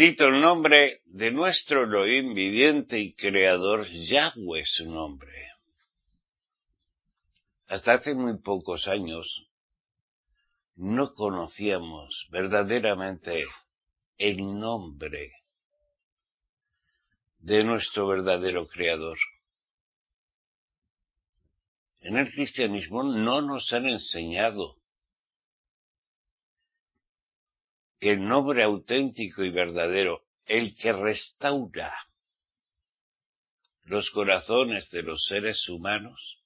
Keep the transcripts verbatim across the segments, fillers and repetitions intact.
Bendito el nombre de nuestro Elohim viviente y creador, Yahweh es su nombre. Hasta hace muy pocos años no conocíamos verdaderamente el nombre de nuestro verdadero creador. En el cristianismo no nos han enseñado que el nombre auténtico y verdadero, el que restaura los corazones de los seres humanos,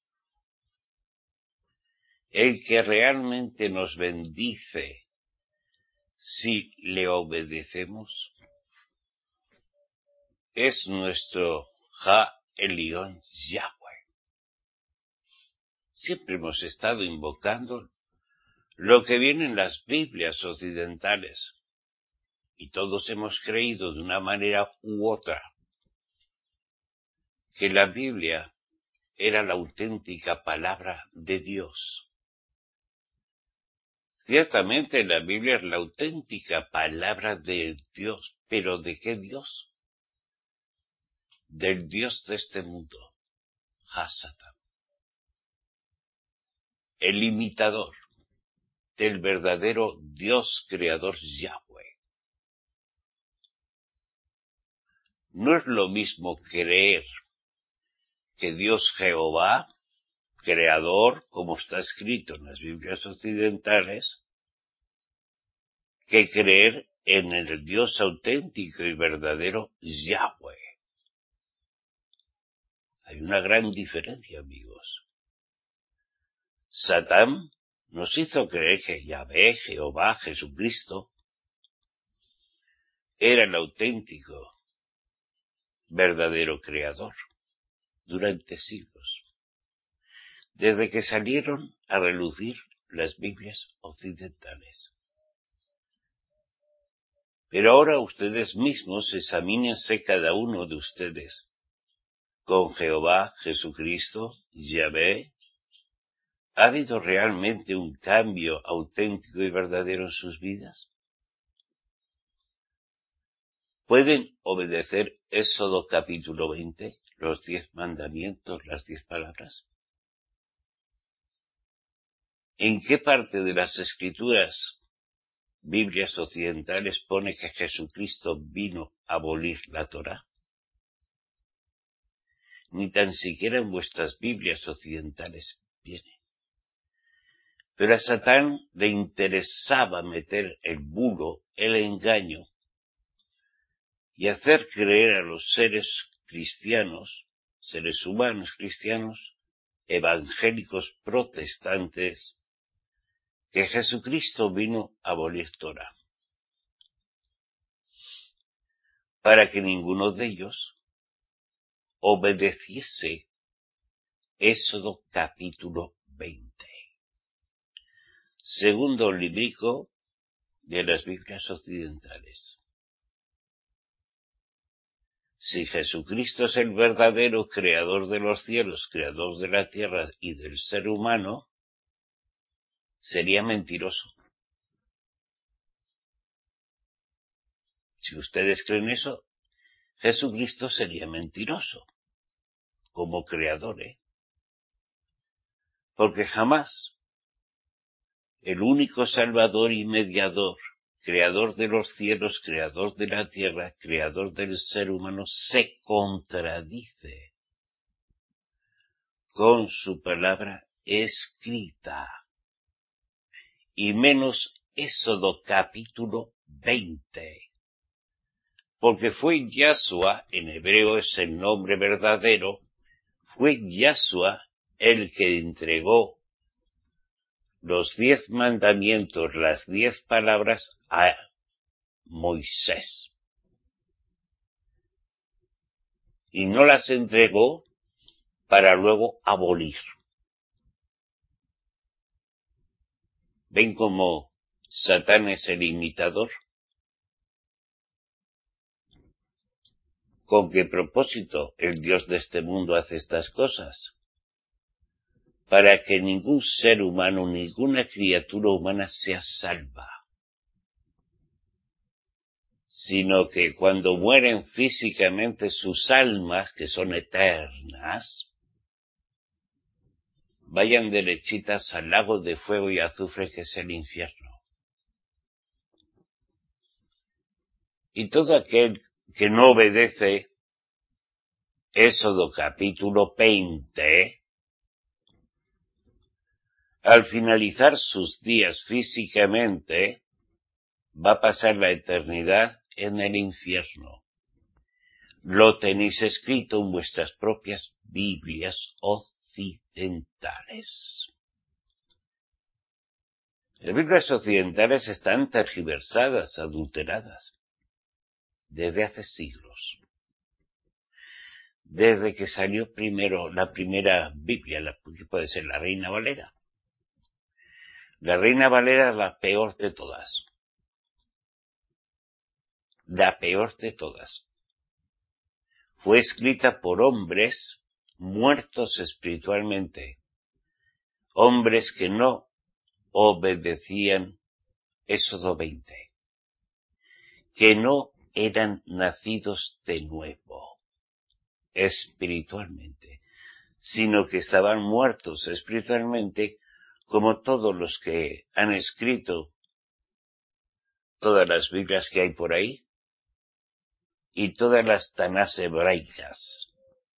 el que realmente nos bendice si le obedecemos, es nuestro Ja Elión Yahweh. Siempre hemos estado invocando lo que viene en las Biblias occidentales, y todos hemos creído de una manera u otra que la Biblia era la auténtica palabra de Dios. Ciertamente la Biblia es la auténtica palabra de Dios, pero ¿de qué Dios? Del Dios de este mundo, Hasatán, el imitador del verdadero Dios creador Yahweh. No es lo mismo creer que Dios Jehová, creador, como está escrito en las Biblias occidentales, que creer en el Dios auténtico y verdadero Yahweh. Hay una gran diferencia, amigos. Satán nos hizo creer que Yahvé, Jehová, Jesucristo, era el auténtico, verdadero creador durante siglos, desde que salieron a relucir las Biblias occidentales. Pero ahora ustedes mismos examínense cada uno de ustedes con Jehová, Jesucristo, Yahvé. ¿Ha habido realmente un cambio auténtico y verdadero en sus vidas? ¿Pueden obedecer Éxodo capítulo veinte, los diez mandamientos, las diez palabras? ¿En qué parte de las Escrituras, Biblias occidentales, pone que Jesucristo vino a abolir la Torá? Ni tan siquiera en vuestras Biblias occidentales viene. Pero a Satán le interesaba meter el bulo, el engaño, y hacer creer a los seres cristianos, seres humanos cristianos, evangélicos protestantes, que Jesucristo vino a abolir Torá, para que ninguno de ellos obedeciese Éxodo capítulo veinte. Segundo librico de las Biblias occidentales. Si Jesucristo es el verdadero creador de los cielos, creador de la tierra y del ser humano, sería mentiroso. Si ustedes creen eso, Jesucristo sería mentiroso como creador, ¿eh? Porque jamás el único Salvador y mediador, creador de los cielos, creador de la tierra, creador del ser humano, se contradice con su palabra escrita, y menos Éxodo capítulo veinte, porque fue Yahshua, en hebreo es el nombre verdadero, fue Yahshua el que entregó los diez mandamientos, las diez palabras a Moisés. Y no las entregó para luego abolir. ¿Ven cómo Satán es el imitador? ¿Con qué propósito el Dios de este mundo hace estas cosas? Para que ningún ser humano, ninguna criatura humana sea salva. sino que cuando mueren físicamente sus almas, que son eternas, vayan derechitas al lago de fuego y azufre que es el infierno. Y todo aquel que no obedece Éxodo capítulo veinte, al finalizar sus días físicamente, va a pasar la eternidad en el infierno. Lo tenéis escrito en vuestras propias Biblias occidentales. Las Biblias occidentales están tergiversadas, adulteradas, desde hace siglos. Desde que salió primero la primera Biblia, la que puede ser la Reina Valera. La Reina Valera es la peor de todas. La peor de todas. Fue escrita por hombres muertos espiritualmente, hombres que no obedecían Éxodo veinte, que no eran nacidos de nuevo espiritualmente, sino que estaban muertos espiritualmente, como todos los que han escrito todas las Biblias que hay por ahí y todas las Tanás hebraicas.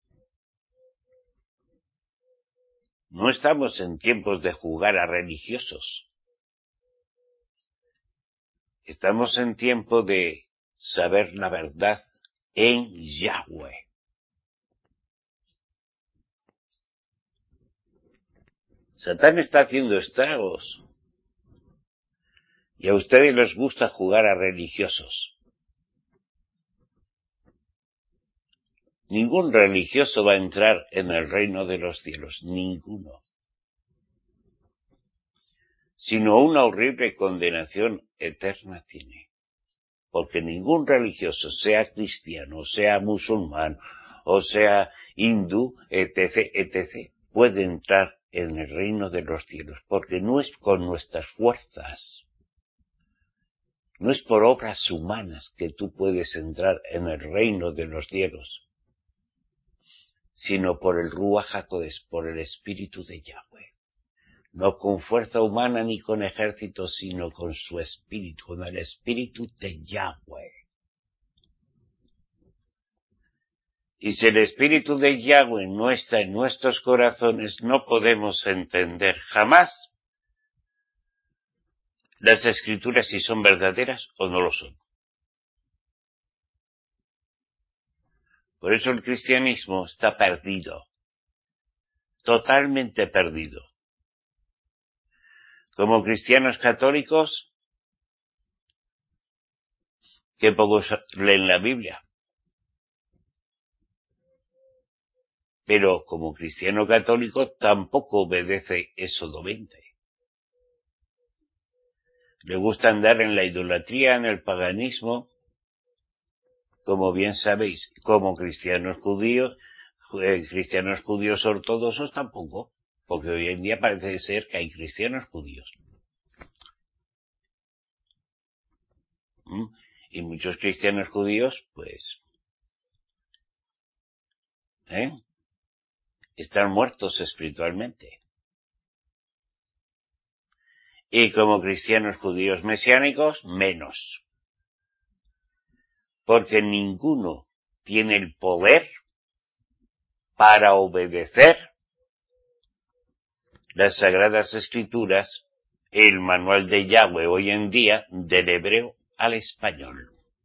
No estamos en tiempos de jugar a religiosos. Estamos en tiempo de saber la verdad en Yahweh. Satán está haciendo estragos. Y a ustedes les gusta jugar a religiosos. Ningún religioso va a entrar en el reino de los cielos. Ninguno. Sino una horrible condenación eterna tiene. Porque ningún religioso, sea cristiano, sea musulmán, o sea hindú, etc, etc, puede entrar en el reino de los cielos, porque no es con nuestras fuerzas, no es por obras humanas que tú puedes entrar en el reino de los cielos, sino por el Ruach HaKodesh, por el Espíritu de Yahweh. No con fuerza humana ni con ejército, sino con su Espíritu, con el Espíritu de Yahweh. Y si el Espíritu de Yahweh no está en nuestros corazones, no podemos entender jamás las Escrituras si son verdaderas o no lo son. Por eso el cristianismo está perdido, totalmente perdido. Como cristianos católicos, que pocos leen la Biblia. Pero como cristiano católico tampoco obedece Éxodo veinte. Le gusta andar en la idolatría, en el paganismo, como bien sabéis, como cristianos judíos, eh, cristianos judíos ortodoxos tampoco, porque hoy en día parece ser que hay cristianos judíos. ¿Mm? Y muchos cristianos judíos, pues, ¿eh? están muertos espiritualmente. Y como cristianos judíos mesiánicos, menos. Porque ninguno tiene el poder para obedecer las Sagradas Escrituras, el manual de Yahweh hoy en día, del hebreo al español.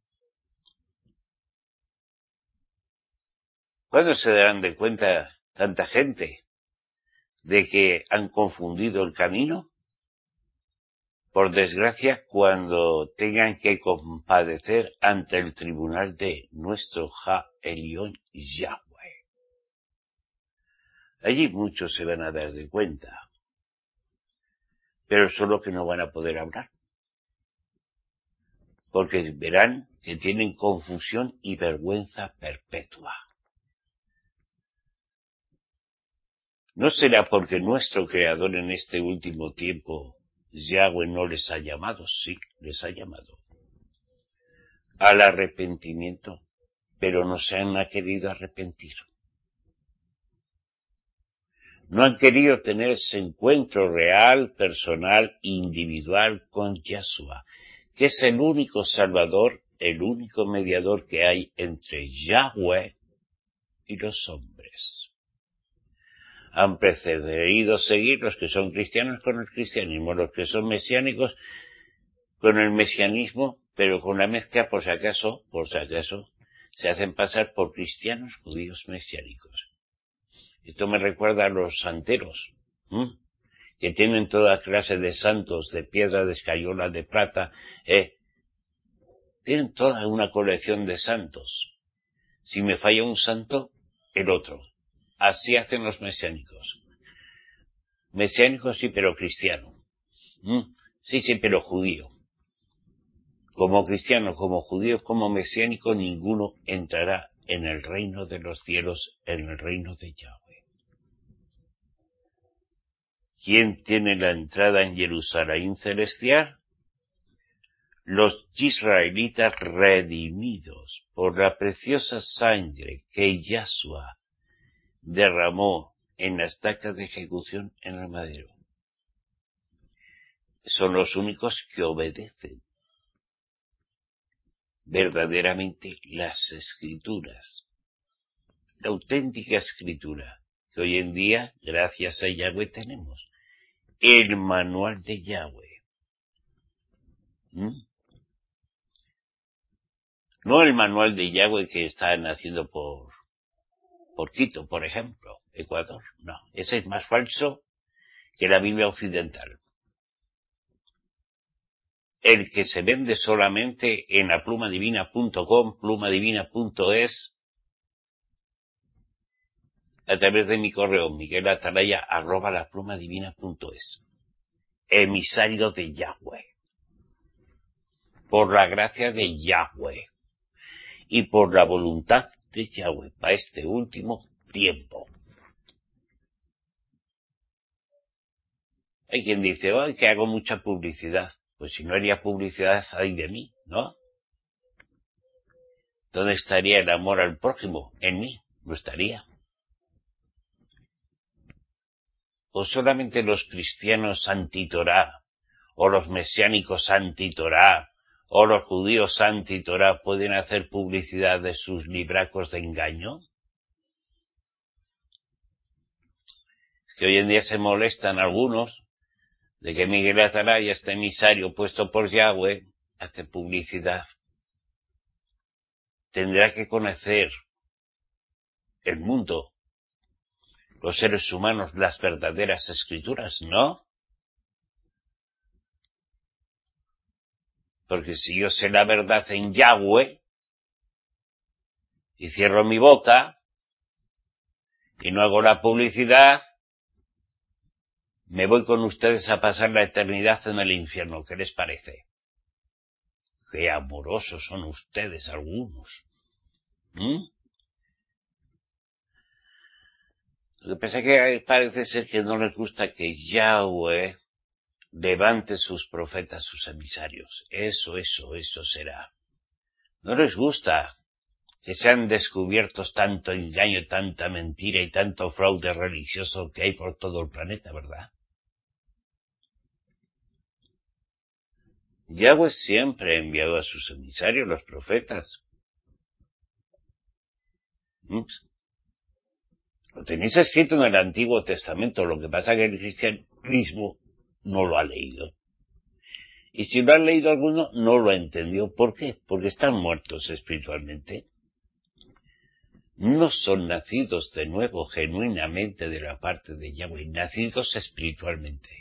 ¿Cuándo se darán de cuenta tanta gente de que han confundido el camino? Por desgracia, cuando tengan que compadecer ante el tribunal de nuestro Ja Elión Yahweh. Allí muchos se van a dar de cuenta, pero solo que no van a poder hablar, porque verán que tienen confusión y vergüenza perpetua. ¿No será porque nuestro Creador en este último tiempo, Yahweh, no les ha llamado? Sí, les ha llamado. al arrepentimiento, pero no se han querido arrepentir. No han querido tener ese encuentro real, personal, individual con Yahshua, que es el único Salvador, el único mediador que hay entre Yahweh y los hombres. Han preferido seguir los que son cristianos con el cristianismo, los que son mesiánicos con el mesianismo, pero con la mezcla, por si acaso, por si acaso, se hacen pasar por cristianos judíos mesiánicos. Esto me recuerda a los santeros, ¿m? que tienen toda clase de santos, de piedra, de escayola, de plata, eh. tienen toda una colección de santos. Si me falla un santo, el otro. Así hacen los mesiánicos. Mesiánicos sí, pero cristiano. ¿Mm? Sí, sí, pero judío. Como cristiano, como judío, como mesiánico, ninguno entrará en el reino de los cielos, en el reino de Yahweh. ¿Quién tiene la entrada en Jerusalén celestial? Los israelitas redimidos por la preciosa sangre que Yahshua derramó en la estaca de ejecución en el madero. Son los únicos que obedecen verdaderamente las escrituras, la auténtica escritura, que hoy en día, gracias a Yahweh, tenemos el manual de Yahweh. ¿Mm? No el manual de Yahweh que están haciendo por, por Quito, por ejemplo, Ecuador. No, ese es más falso que la Biblia occidental. El que se vende solamente en la plumadivina punto com, plumadivina punto es, a través de mi correo, miguelatalaya, arroba la plumadivina punto es. Emisario de Yahweh. Por la gracia de Yahweh. Y por la voluntad de Yahweh para este último tiempo. Hay quien dice, oh, que hago mucha publicidad. Pues si no haría publicidad, ay de mí, ¿no? ¿Dónde estaría el amor al prójimo? En mí, no estaría. O solamente los cristianos anti-Torá, o los mesiánicos anti-Torá, o los judíos anti-Torá pueden hacer publicidad de sus libracos de engaño. Es que hoy en día se molestan algunos de que Miguel Atalaya, este emisario puesto por Yahweh, hace publicidad. Tendrá que conocer el mundo, los seres humanos, las verdaderas escrituras, ¿no? Porque si yo sé la verdad en Yahweh, y cierro mi boca, y no hago la publicidad, me voy con ustedes a pasar la eternidad en el infierno. ¿Qué les parece? Qué amorosos son ustedes algunos. ¿Mm? Lo que pasa es que parece ser que no les gusta que Yahweh levante sus profetas, sus emisarios. Eso, eso, eso será. No les gusta que sean descubiertos tanto engaño, tanta mentira y tanto fraude religioso que hay por todo el planeta, ¿verdad? Yahweh siempre ha enviado a sus emisarios, los profetas. ¿Mm? Lo tenéis escrito en el Antiguo Testamento, lo que pasa es que el cristianismo no lo ha leído. Y si lo han leído alguno, no lo ha entendido. ¿Por qué? Porque están muertos espiritualmente. No son nacidos de nuevo genuinamente de la parte de Yahweh, nacidos espiritualmente,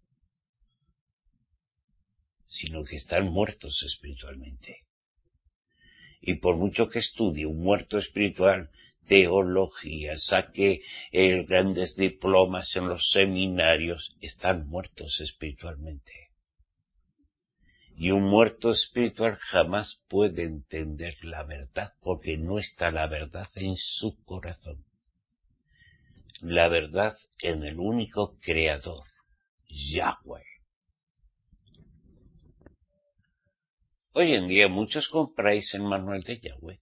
sino que están muertos espiritualmente. Y por mucho que estudie un muerto espiritual, teología, saque eh, grandes diplomas en los seminarios, están muertos espiritualmente. Y un muerto espiritual jamás puede entender la verdad, porque no está la verdad en su corazón. La verdad en el único creador, Yahweh. Hoy en día muchos compráis el manual de Yahweh,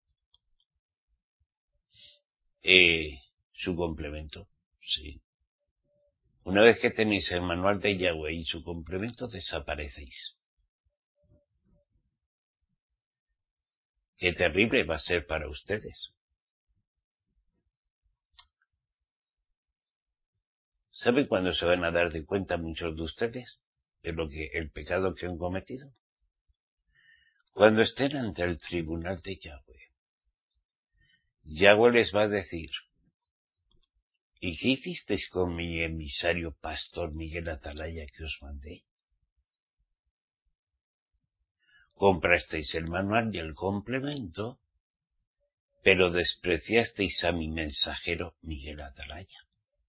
eh, su complemento, sí. Una vez que tenéis el manual de Yahweh y su complemento, desaparecéis. Qué terrible va a ser para ustedes. ¿Saben cuándo se van a dar de cuenta muchos de ustedes de lo que el pecado que han cometido? Cuando estén ante el tribunal de Yahweh. Yahweh les va a decir: ¿y qué hicisteis con mi emisario pastor Miguel Atalaya que os mandé? Comprasteis el manual y el complemento, pero despreciasteis a mi mensajero Miguel Atalaya.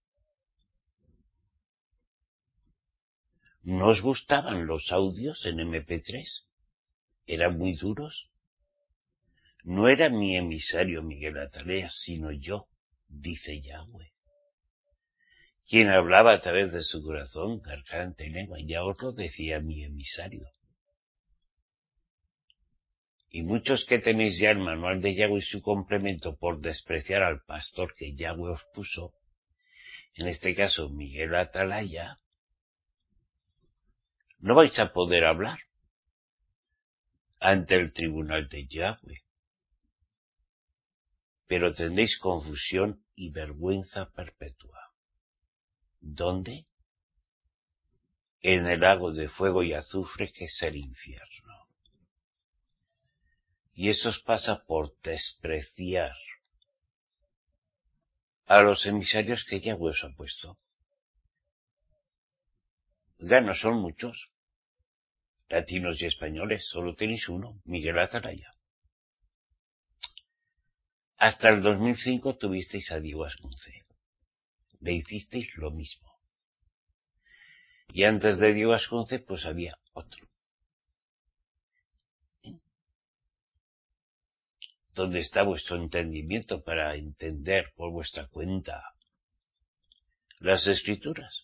¿No os gustaban los audios en eme pe tres? ¿Eran muy duros? No era mi emisario Miguel Atalaya, sino yo, dice Yahweh, quien hablaba a través de su corazón, garganta y lengua. Ya os lo decía mi emisario. Y muchos que tenéis ya el manual de Yahweh y su complemento por despreciar al pastor que Yahweh os puso, en este caso Miguel Atalaya, no vais a poder hablar ante el tribunal de Yahweh, pero tendréis confusión y vergüenza perpetua. ¿Dónde? En el lago de fuego y azufre que es el infierno. Y eso os pasa por despreciar a los emisarios que Yahweh os ha puesto. Ya no son muchos, latinos y españoles, solo tenéis uno, Miguel Atalaya. Hasta el dos mil cinco tuvisteis a Diego Ascunce. Le hicisteis lo mismo. Y antes de Diego Ascunce, pues había otro. ¿Eh? ¿Dónde está vuestro entendimiento para entender por vuestra cuenta las Escrituras?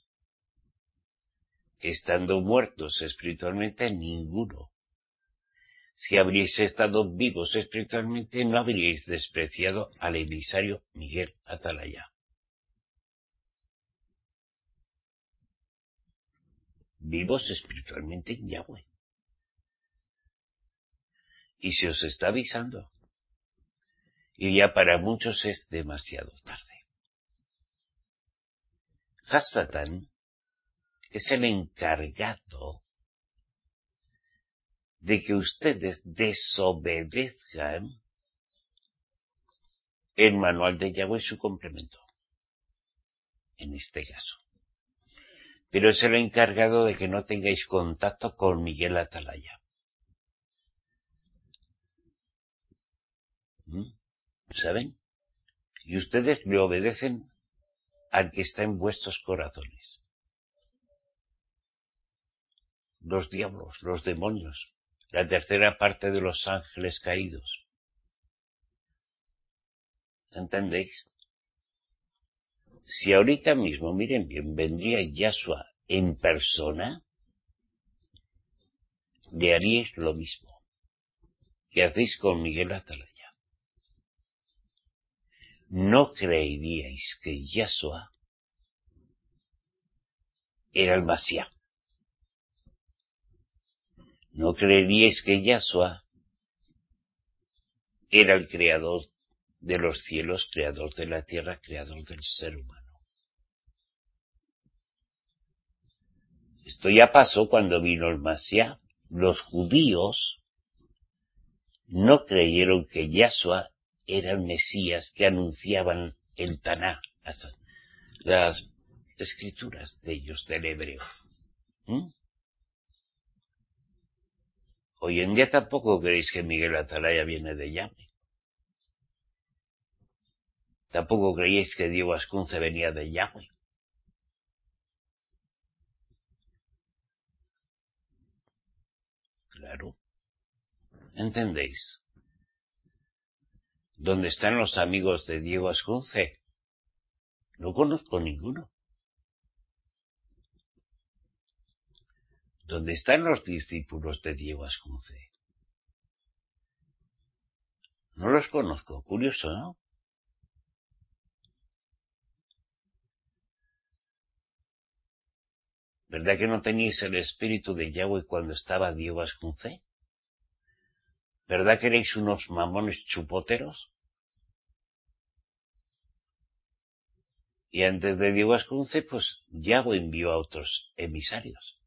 Estando muertos espiritualmente, ninguno. Si habríais estado vivos espiritualmente, no habríais despreciado al emisario Miguel Atalaya. Vivos espiritualmente en Yahweh. Y se os está avisando. Y ya para muchos es demasiado tarde. Hasatán es el encargado de que ustedes desobedezcan el manual de Yahweh y su complemento, en este caso. Pero es el encargado de que no tengáis contacto con Miguel Atalaya. ¿Mm? ¿Saben? Y ustedes le obedecen al que está en vuestros corazones. Los diablos, los demonios, la tercera parte de los ángeles caídos. ¿Entendéis? Si ahorita mismo, miren bien, vendría Yahshua en persona, le haríais lo mismo que hacéis con Miguel Atalaya. No creeríais que Yahshua era el Mashiach. No creeríais que Yahshua era el creador de los cielos, creador de la tierra, creador del ser humano. Esto ya pasó cuando vino el Mashiach. Los judíos no creyeron que Yahshua era el Mesías que anunciaban el Taná, las, las escrituras de ellos, del hebreo. ¿Mm? Hoy en día tampoco creéis que Miguel Atalaya viene de Yahweh. Tampoco creéis que Diego Ascunce venía de Yahweh. Claro. ¿Entendéis? ¿Dónde están los amigos de Diego Ascunce? No conozco ninguno. ¿Dónde están los discípulos de Diego Ascunce? No los conozco, curioso, ¿no? ¿Verdad que no teníais el espíritu de Yahweh cuando estaba Diego Ascuncé? ¿Verdad que erais unos mamones chupoteros? Y antes de Diego Ascuncé, pues Yahweh envió a otros emisarios.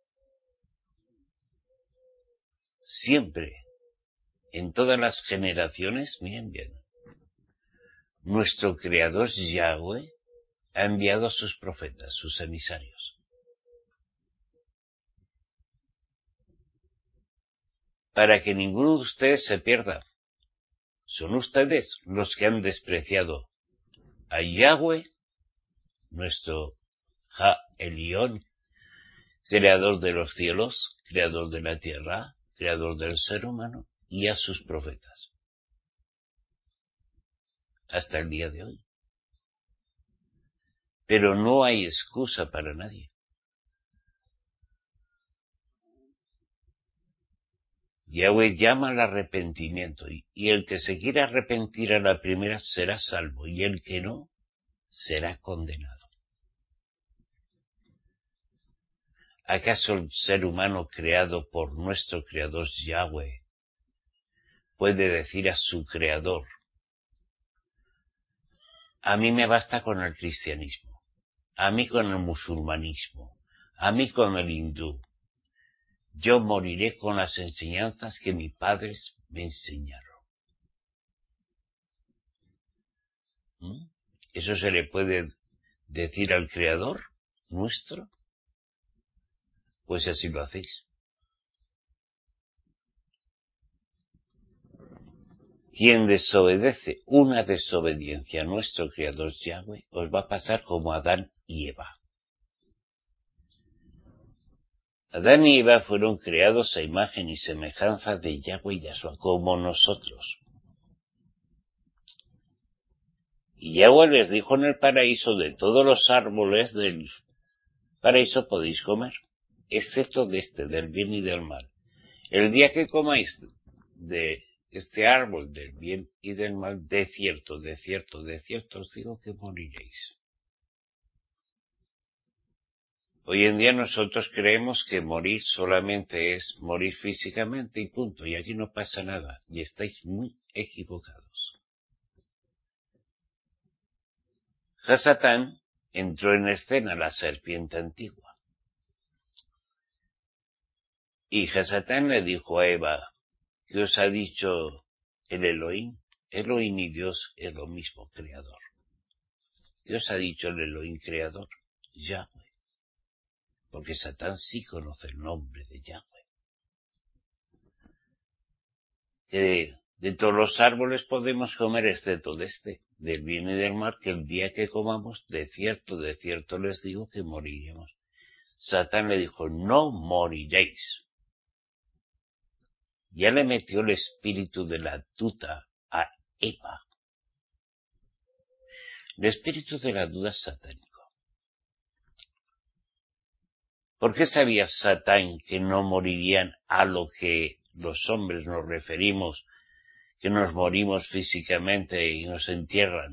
Siempre, en todas las generaciones, miren bien, nuestro Creador Yahweh ha enviado a sus profetas, sus emisarios. Para que ninguno de ustedes se pierda. Son ustedes los que han despreciado a Yahweh, nuestro Ja Elión, creador de los cielos, creador de la tierra, creador del ser humano, y a sus profetas. Hasta el día de hoy. Pero no hay excusa para nadie. Yahweh llama al arrepentimiento, y, y el que se quiera arrepentir a la primera será salvo, y el que no, será condenado. ¿Acaso el ser humano creado por nuestro Creador Yahweh puede decir a su Creador: a mí me basta con el cristianismo, a mí con el musulmanismo, a mí con el hindú, yo moriré con las enseñanzas que mis padres me enseñaron? ¿Mm? ¿Eso se le puede decir al Creador nuestro? Pues así lo hacéis. Quien desobedece una desobediencia a nuestro Creador Yahweh, os va a pasar como Adán y Eva. Adán y Eva fueron creados a imagen y semejanza de Yahweh y Yahshua, como nosotros. Y Yahweh les dijo en el paraíso: de todos los árboles del paraíso podéis comer, excepto de este, del bien y del mal. El día que comáis de este árbol del bien y del mal, de cierto, de cierto, de cierto os digo que moriréis. Hoy en día nosotros creemos que morir solamente es morir físicamente y punto, y aquí no pasa nada, y estáis muy equivocados. Hasatán entró en escena, la serpiente antigua. Y Hasatán le dijo a Eva: ¿qué os ha dicho el Elohim? Elohim y Dios es lo mismo, creador. ¿Qué os ha dicho el Elohim creador? Yahweh. Porque Satán sí conoce el nombre de Yahweh. Que de todos los árboles podemos comer excepto de este, del bien y del mal, que el día que comamos, de cierto, de cierto les digo que moriremos. Satán le dijo: no moriréis. Ya le metió el espíritu de la duda a Eva. El espíritu de la duda es satánico. ¿Por qué sabía Satán que no morirían a lo que los hombres nos referimos, que nos morimos físicamente y nos entierran?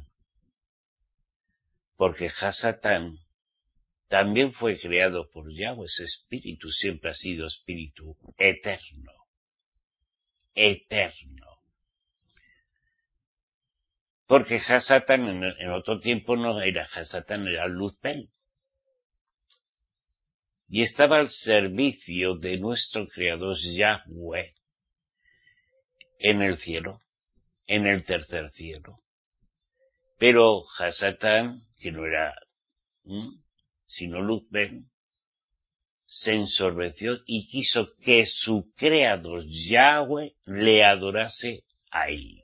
Porque Hasatán también fue creado por Yahweh, ese espíritu siempre ha sido espíritu eterno, eterno. Porque Hasatán en, en otro tiempo no era Hasatán, era Luzbel. Y estaba al servicio de nuestro Creador Yahweh en el cielo, en el tercer cielo. Pero Hasatán, que no era ¿m? sino Luzbel, se ensorbeció y quiso que su Creador Yahweh le adorase ahí.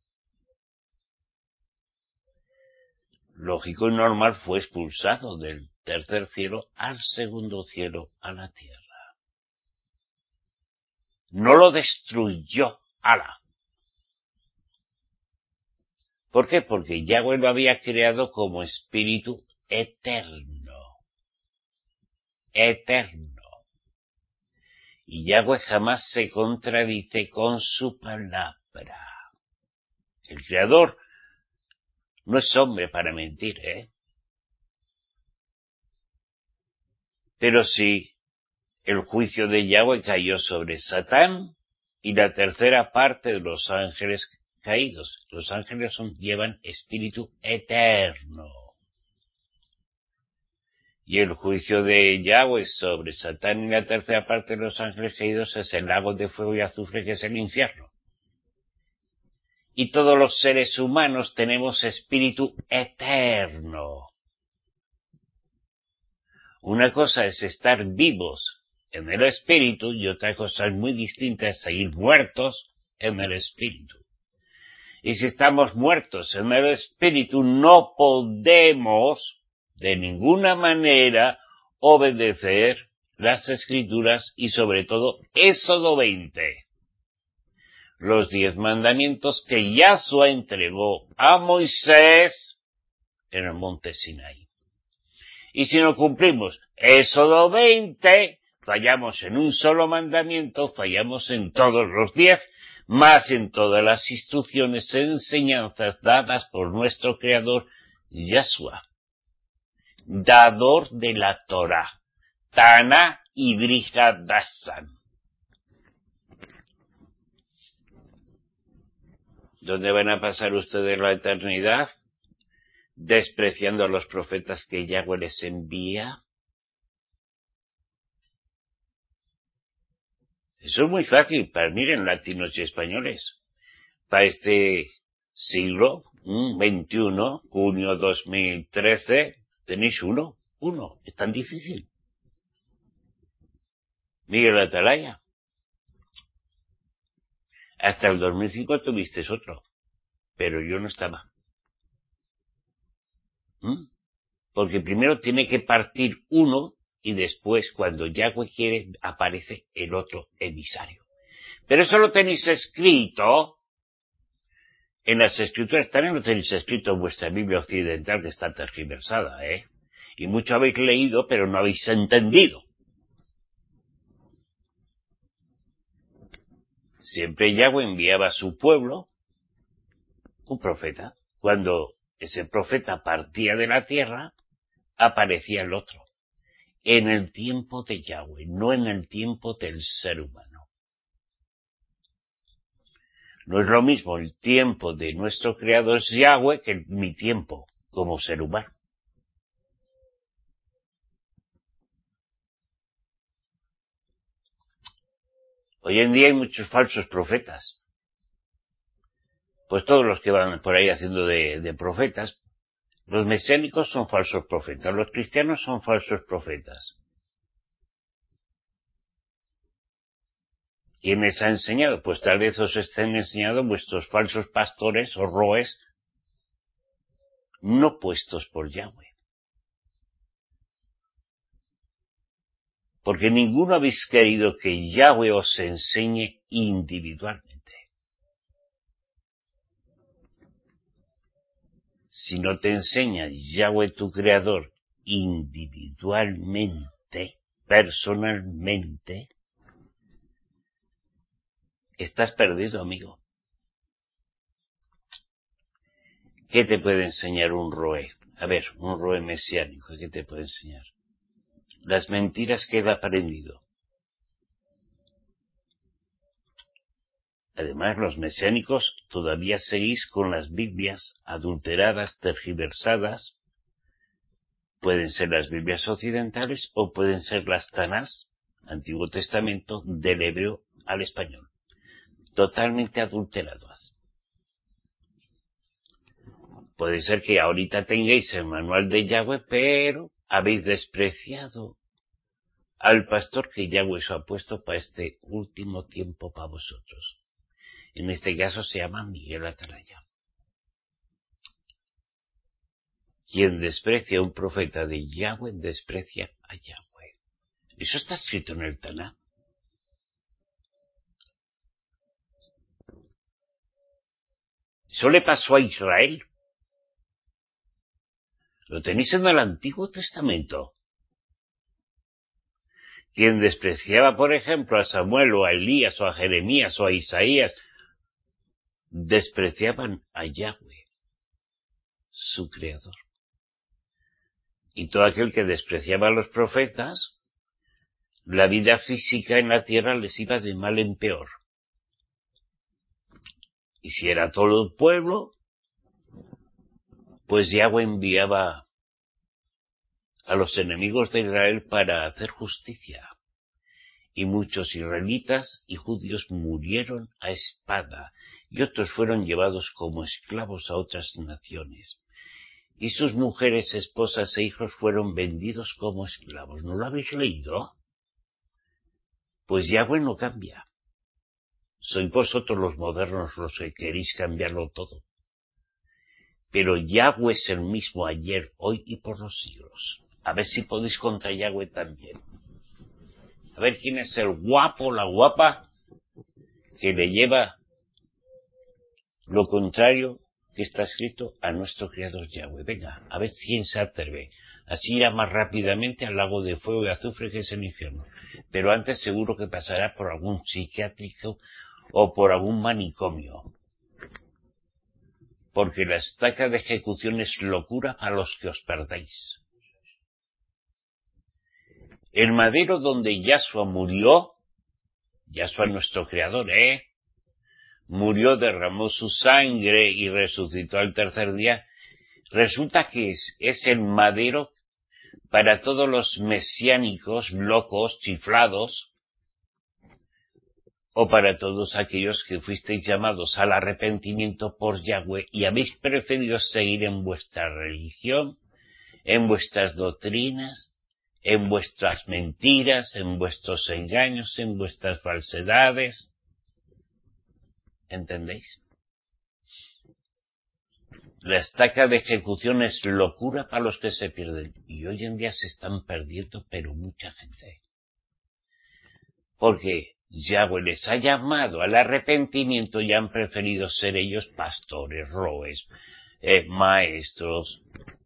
Lógico y normal, fue expulsado del tercer cielo al segundo cielo, a la tierra. No lo destruyó, ala. ¿Por qué? Porque Yahweh lo había creado como espíritu eterno. Eterno. Y Yahweh jamás se contradice con su palabra. El Creador no es hombre para mentir, ¿eh? Pero sí, el juicio de Yahweh cayó sobre Satán y la tercera parte de los ángeles caídos. Los ángeles son, llevan espíritu eterno. Y el juicio de Yahweh sobre Satán y la tercera parte de los ángeles caídos es el lago de fuego y azufre, que es el infierno. Y todos los seres humanos tenemos espíritu eterno. Una cosa es estar vivos en el espíritu y otra cosa es muy distinta es seguir muertos en el espíritu. Y si estamos muertos en el espíritu, no podemos de ninguna manera obedecer las Escrituras y sobre todo Éxodo veinte. Los diez mandamientos que Yahshua entregó a Moisés en el monte Sinaí. Y si no cumplimos Éxodo veinte, fallamos en un solo mandamiento, fallamos en todos los diez, más en todas las instrucciones e enseñanzas dadas por nuestro Creador Yahshua, dador de la Torah, Tana y Brihadasan. ¿Dónde van a pasar ustedes la eternidad? ¿Despreciando a los profetas que Yahweh les envía? Eso es muy fácil, para miren, latinos y españoles. Para este siglo veintiuno, junio dos mil trece, tenéis uno, uno, es tan difícil. Miguel Atalaya. Hasta el dos mil cinco tuvisteis otro, pero yo no estaba. ¿Mm? Porque primero tiene que partir uno y después, cuando Yahweh quiere, aparece el otro emisario. Pero eso lo tenéis escrito en las Escrituras, también lo tenéis escrito en vuestra Biblia occidental, que está tergiversada, ¿eh? Y mucho habéis leído, pero no habéis entendido. Siempre Yahweh enviaba a su pueblo un profeta. Cuando ese profeta partía de la tierra, aparecía el otro. En el tiempo de Yahweh, no en el tiempo del ser humano. No es lo mismo el tiempo de nuestro Creador Yahweh que mi tiempo como ser humano. Hoy en día hay muchos falsos profetas. Pues todos los que van por ahí haciendo de, de profetas, los mesiánicos son falsos profetas, los cristianos son falsos profetas. ¿Quién les ha enseñado? Pues tal vez os estén enseñando vuestros falsos pastores o roes no puestos por Yahweh. Porque ninguno habéis querido que Yahweh os enseñe individualmente. Si no te enseña Yahweh tu Creador individualmente, personalmente, estás perdido, amigo. ¿Qué te puede enseñar un roe? A ver, un roe mesiánico, ¿qué te puede enseñar? Las mentiras que él ha aprendido. Además, los mesiánicos todavía seguís con las Biblias adulteradas, tergiversadas. Pueden ser las Biblias occidentales o pueden ser las Tanás, Antiguo Testamento, del hebreo al español. Totalmente adulteradas. Puede ser que ahorita tengáis el manual de Yahweh, pero habéis despreciado al pastor que Yahweh os ha puesto para este último tiempo para vosotros. En este caso se llama Miguel Atalaya. Quien desprecia a un profeta de Yahweh, desprecia a Yahweh. Eso está escrito en el Taná. Eso le pasó a Israel. Lo tenéis en el Antiguo Testamento. Quien despreciaba, por ejemplo, a Samuel o a Elías o a Jeremías o a Isaías, despreciaban a Yahweh, su creador. Y todo aquel que despreciaba a los profetas, la vida física en la tierra les iba de mal en peor. Y si era todo el pueblo, pues Yahweh enviaba a los enemigos de Israel para hacer justicia. Y muchos israelitas y judíos murieron a espada, y otros fueron llevados como esclavos a otras naciones. Y sus mujeres, esposas e hijos fueron vendidos como esclavos. ¿No lo habéis leído? Pues Yahweh no cambia. Sois vosotros los modernos los que queréis cambiarlo todo. Pero Yahweh es el mismo ayer, hoy y por los siglos. A ver si podéis contra Yahweh también. A ver quién es el guapo, la guapa, que le lleva lo contrario que está escrito a nuestro Creador Yahweh. Venga, a ver quién se atreve. Así irá más rápidamente al lago de fuego y azufre que es el infierno. Pero antes seguro que pasará por algún psiquiátrico o por algún manicomio. Porque la estaca de ejecución es locura a los que os perdéis. El madero donde Yahshua murió, Yahshua nuestro Creador, ¿eh? Murió, derramó su sangre y resucitó al tercer día. Resulta que es, es el madero para todos los mesiánicos locos, chiflados, o para todos aquellos que fuisteis llamados al arrepentimiento por Yahweh y habéis preferido seguir en vuestra religión, en vuestras doctrinas, en vuestras mentiras, en vuestros engaños, en vuestras falsedades. ¿Entendéis? La estaca de ejecución es locura para los que se pierden. Y hoy en día se están perdiendo, pero mucha gente. Porque Yahweh les ha llamado al arrepentimiento y han preferido ser ellos pastores, roes, eh, maestros.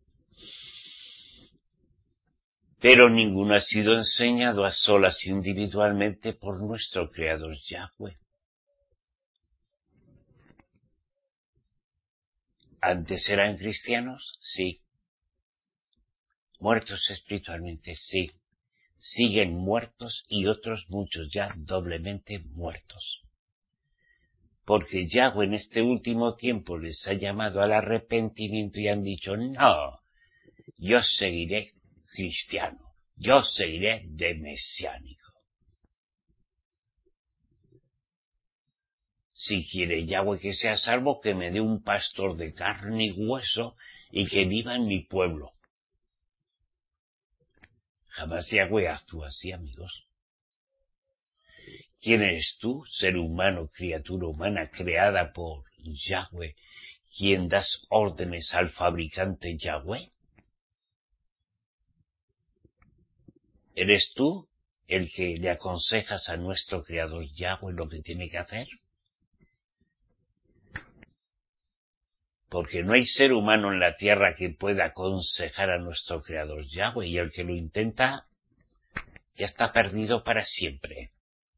Pero ninguno ha sido enseñado a solas individualmente por nuestro Creador Yahweh. ¿Antes eran cristianos? Sí. ¿Muertos espiritualmente? Sí. Siguen muertos y otros muchos ya doblemente muertos. Porque Yahweh en este último tiempo les ha llamado al arrepentimiento y han dicho, no, yo seguiré cristiano, yo seguiré de mesiánico. Si quiere Yahweh que sea salvo, que me dé un pastor de carne y hueso y que viva en mi pueblo. Jamás Yahweh actúa así, amigos. ¿Quién eres tú, ser humano, criatura humana creada por Yahweh, quien das órdenes al fabricante Yahweh? ¿Eres tú el que le aconsejas a nuestro Creador Yahweh lo que tiene que hacer? Porque no hay ser humano en la tierra que pueda aconsejar a nuestro Creador Yahweh, y el que lo intenta ya está perdido para siempre.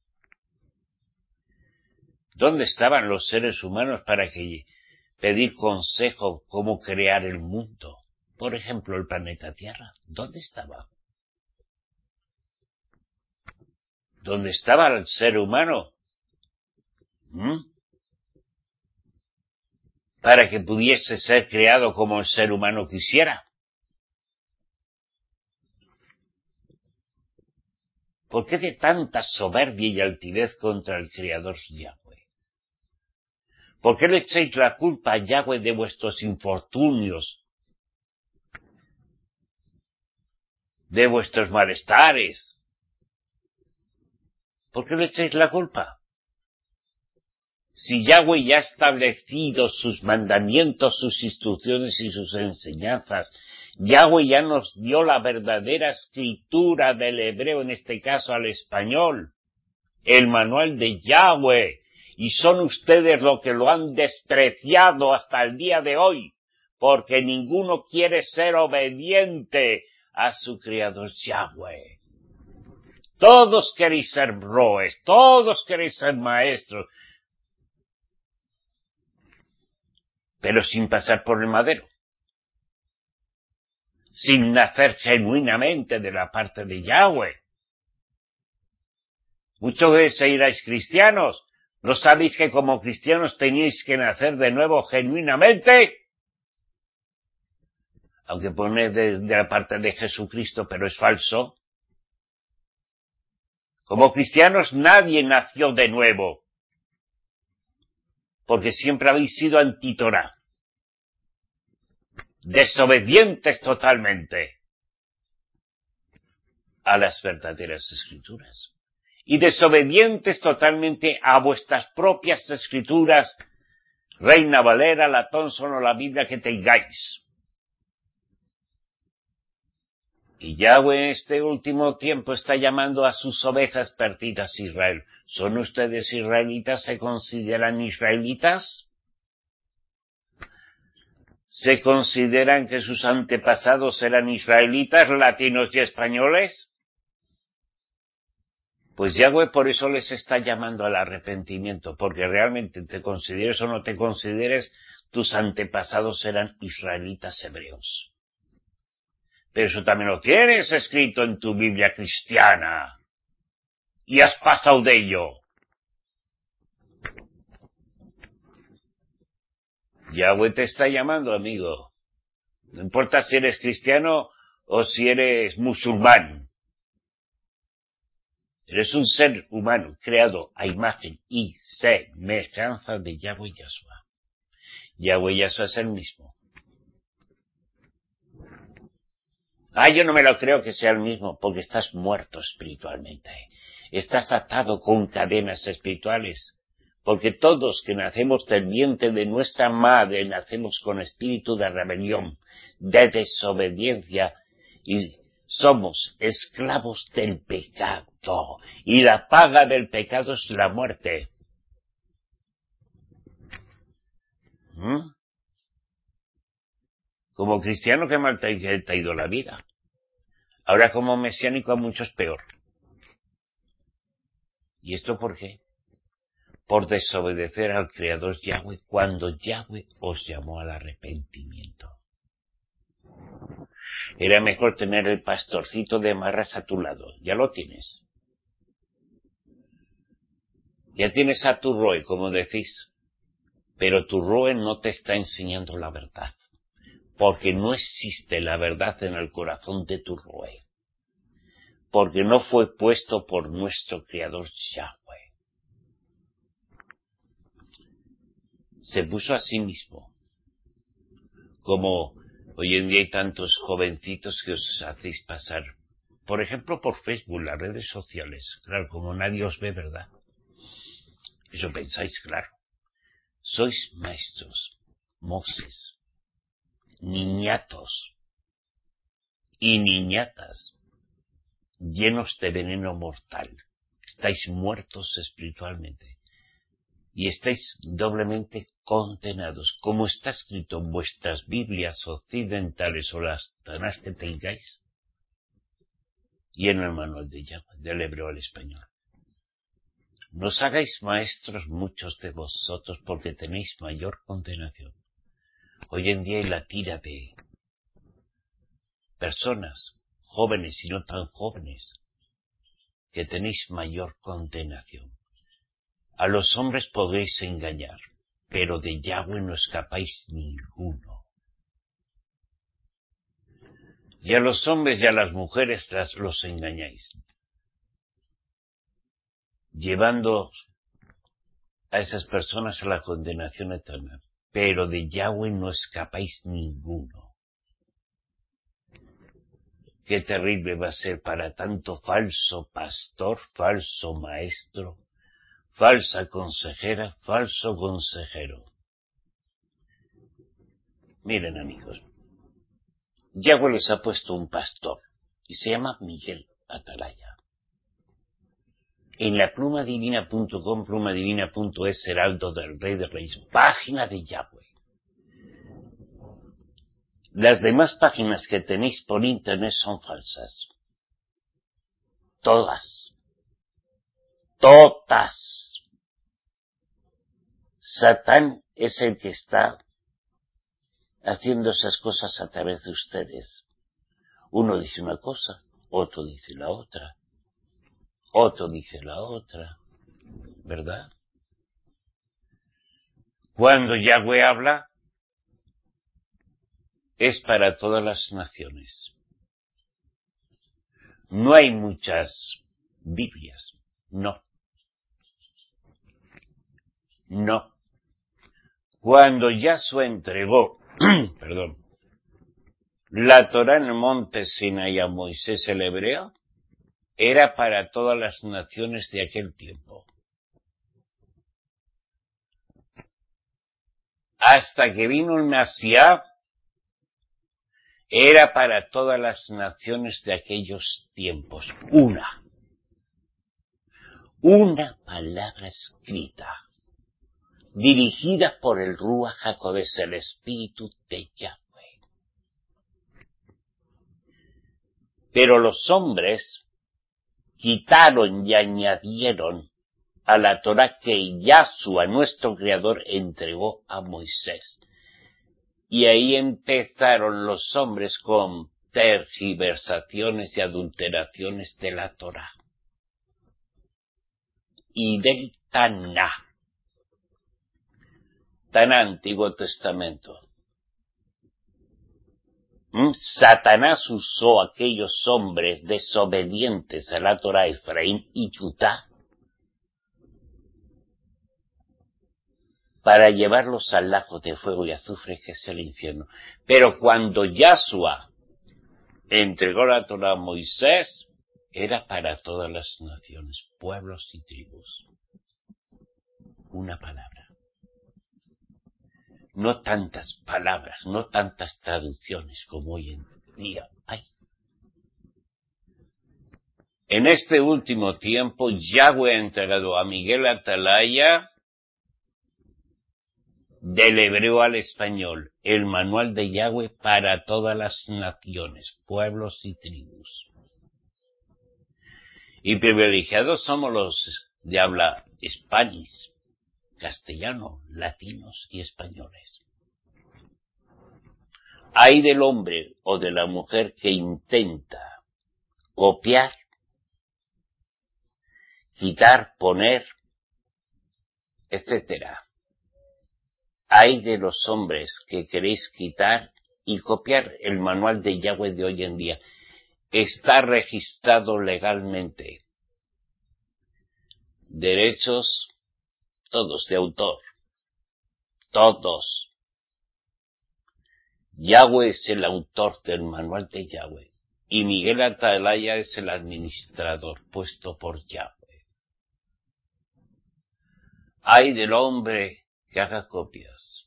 ¿Dónde estaban los seres humanos para que pedir consejo cómo crear el mundo? Por ejemplo, el planeta Tierra. ¿Dónde estaba? ¿Dónde estaba el ser humano? ¿Mm? Para que pudiese ser creado como el ser humano quisiera. ¿Por qué de tanta soberbia y altivez contra el Creador Yahweh? ¿Por qué le echáis la culpa a Yahweh de vuestros infortunios, de vuestros malestares? ¿Por qué le echáis la culpa? Si Yahweh ya ha establecido sus mandamientos, sus instrucciones y sus enseñanzas, Yahweh ya nos dio la verdadera escritura del hebreo, en este caso al español, el manual de Yahweh, y son ustedes los que lo han despreciado hasta el día de hoy, porque ninguno quiere ser obediente a su Creador Yahweh. Todos queréis ser roes, todos queréis ser maestros. pero sin pasar por el madero, sin nacer genuinamente de la parte de Yahweh. Muchos de seréis cristianos, ¿no sabéis que como cristianos tenéis que nacer de nuevo genuinamente? Aunque pone de, de la parte de Jesucristo, pero es falso. Como cristianos nadie nació de nuevo, porque siempre habéis sido antitorá, desobedientes totalmente a las verdaderas escrituras, y desobedientes totalmente a vuestras propias escrituras, Reina Valera, la Thompson o la Biblia que tengáis. Y Yahweh en este último tiempo está llamando a sus ovejas perdidas Israel. ¿Son ustedes israelitas? ¿Se consideran israelitas? ¿Se consideran que sus antepasados eran israelitas, latinos y españoles? Pues Yahweh por eso les está llamando al arrepentimiento, porque realmente te consideres o no te consideres, tus antepasados eran israelitas hebreos. Pero eso también lo tienes escrito en tu Biblia cristiana. Y has pasado de ello. Yahweh te está llamando, amigo. No importa si eres cristiano o si eres musulmán. Eres un ser humano creado a imagen y semejanza de Yahweh Yahshua. Yahweh Yahshua es el mismo. Ah, yo no me lo creo que sea el mismo, porque estás muerto espiritualmente. Estás atado con cadenas espirituales, porque todos que nacemos del vientre de nuestra madre nacemos con espíritu de rebelión, de desobediencia, y somos esclavos del pecado, y la paga del pecado es la muerte. ¿Mm? Como cristiano, qué mal te ha ido la vida. Ahora como mesiánico a muchos peor. ¿Y esto por qué? Por desobedecer al Creador Yahweh cuando Yahweh os llamó al arrepentimiento. Era mejor tener el pastorcito de marras a tu lado. Ya lo tienes. Ya tienes a tu roe, como decís. Pero tu roe no te está enseñando la verdad. Porque no existe la verdad en el corazón de tu roe. Porque no fue puesto por nuestro Creador Yahweh. Se puso a sí mismo. Como hoy en día hay tantos jovencitos que os hacéis pasar, por ejemplo, por Facebook, las redes sociales. Claro, como nadie os ve, ¿verdad? Eso pensáis, claro. Sois maestros, moses, niñatos y niñatas, llenos de veneno mortal. Estáis muertos espiritualmente. Y estáis doblemente condenados, como está escrito en vuestras Biblias occidentales o las Tanás que tengáis, y en el manual de Yahweh, del hebreo al español. No os hagáis maestros muchos de vosotros porque tenéis mayor condenación. Hoy en día hay la tira de personas, jóvenes y no tan jóvenes, que tenéis mayor condenación. A los hombres podéis engañar, pero de Yahweh no escapáis ninguno. Y a los hombres y a las mujeres las los engañáis, llevando a esas personas a la condenación eterna, pero de Yahweh no escapáis ninguno. Qué terrible va a ser para tanto falso pastor, falso maestro, falsa consejera, falso consejero. Miren, amigos, Yahweh les ha puesto un pastor y se llama Miguel Atalaya. En la plumadivina punto com, plumadivina punto es, heraldo del Rey de Reyes, página de Yahweh. Las demás páginas que tenéis por internet son falsas. Todas. Todas. Satán es el que está haciendo esas cosas a través de ustedes. Uno dice una cosa, otro dice la otra, otro dice la otra, ¿verdad? Cuando Yahweh habla, es para todas las naciones. No hay muchas Biblias, no. No. Cuando Yahshua entregó, perdón, la Torá en el monte Sinaí a Moisés el hebreo, era para todas las naciones de aquel tiempo. Hasta que vino el Mesías, era para todas las naciones de aquellos tiempos. Una. Una palabra escrita, dirigida por el Ruach HaKodesh, el Espíritu de Yahweh. Pero los hombres quitaron y añadieron a la Torá que Yahshua, nuestro Creador, entregó a Moisés. Y ahí empezaron los hombres con tergiversaciones y adulteraciones de la Torá y del Taná, Taná, Antiguo Testamento. ¿Mm? Satanás usó a aquellos hombres desobedientes a la Torá, Efraín y Judá, para llevarlos al lago de fuego y azufre que es el infierno. Pero cuando Yahshua entregó la Torá a Moisés, era para todas las naciones, pueblos y tribus. Una palabra. No tantas palabras, no tantas traducciones como hoy en día hay. En este último tiempo, Yahweh ha entregado a Miguel Atalaya, del hebreo al español, el manual de Yahweh para todas las naciones, pueblos y tribus. Y privilegiados somos los de habla hispanis, castellano, latinos y españoles. Hay del hombre o de la mujer que intenta copiar, quitar, poner, etcétera. Hay de los hombres que queréis quitar y copiar el manual de Yahweh de hoy en día. Está registrado legalmente. Derechos, todos de autor. Todos. Yahweh es el autor del manual de Yahweh. Y Miguel Atalaya es el administrador puesto por Yahweh. Hay del hombre que haga copias.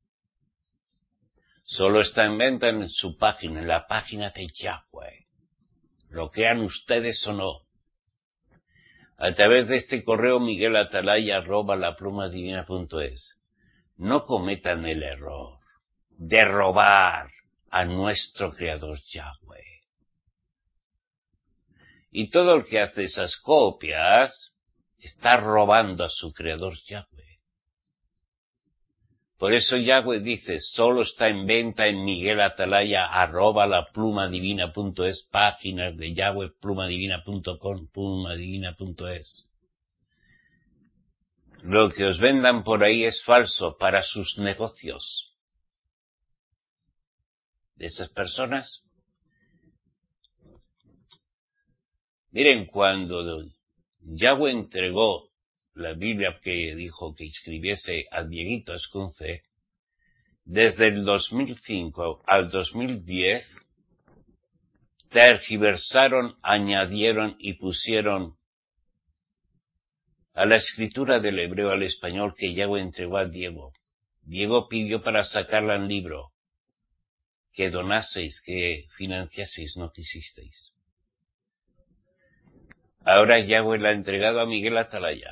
Solo está en venta en su página, en la página de Yahweh. Lo crean ustedes o no. A través de este correo Miguel Atalaya arroba la pluma divina punto es. No cometan el error de robar a nuestro Creador Yahweh. Y todo el que hace esas copias está robando a su Creador Yahweh. Por eso Yahweh dice, solo está en venta en Miguel Atalaya, arroba la pluma divina punto es, páginas de Yahweh, pluma divina punto com, pluma divina punto es. Lo que os vendan por ahí es falso para sus negocios. De esas personas. Miren, cuando Yahweh entregó la Biblia que dijo que escribiese a Dieguito Escunce, desde el dos mil cinco al dos mil diez, tergiversaron, añadieron y pusieron a la escritura del hebreo al español que Yahweh entregó a Diego. Diego pidió para sacarla en libro, que donaseis, que financiaseis, no quisisteis. Ahora Yahweh la ha entregado a Miguel Atalaya.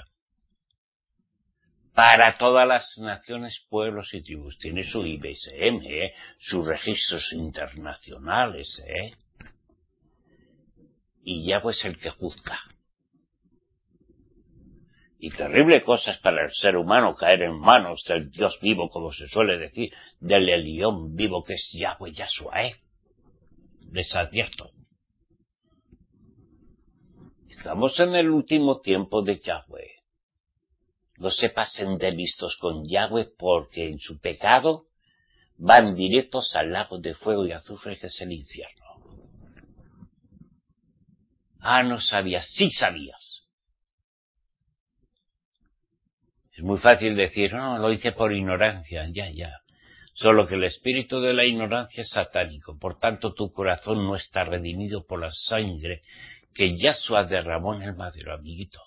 Para todas las naciones, pueblos y tribus. Tiene su I B S M, ¿eh? Sus registros internacionales, ¿eh? Y Yahweh es el que juzga. Y terrible cosa es para el ser humano caer en manos del Dios vivo, como se suele decir, del Elión vivo que es Yahweh Yahshua, ¿eh? Les advierto. Estamos en el último tiempo de Yahweh. No se pasen de listos con Yahweh porque en su pecado van directos al lago de fuego y azufre que es el infierno. Ah, no sabías, sí sabías. Es muy fácil decir, no, lo hice por ignorancia, ya, ya. Solo que el espíritu de la ignorancia es satánico, por tanto tu corazón no está redimido por la sangre que Yahshua derramó en el madero, amiguito.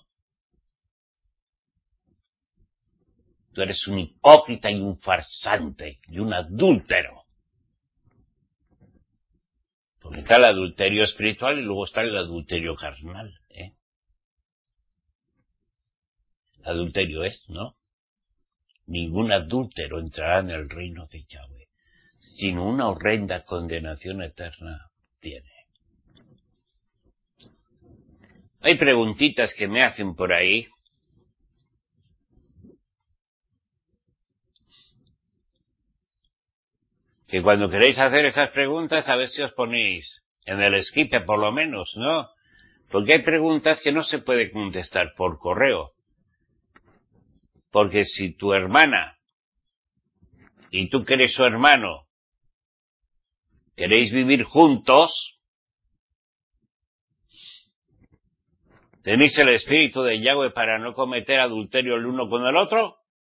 Tú eres un hipócrita y un farsante y un adúltero. Porque está el adulterio espiritual y luego está el adulterio carnal, ¿eh? Adulterio es, ¿no? Ningún adúltero entrará en el reino de Yahweh, sino una horrenda condenación eterna tiene. Hay preguntitas que me hacen por ahí. Que cuando queréis hacer esas preguntas, a ver si os ponéis en el esquipe por lo menos, ¿no? Porque hay preguntas que no se puede contestar por correo. Porque si tu hermana y tú que eres su hermano queréis vivir juntos, ¿tenéis el espíritu de Yahweh para no cometer adulterio el uno con el otro?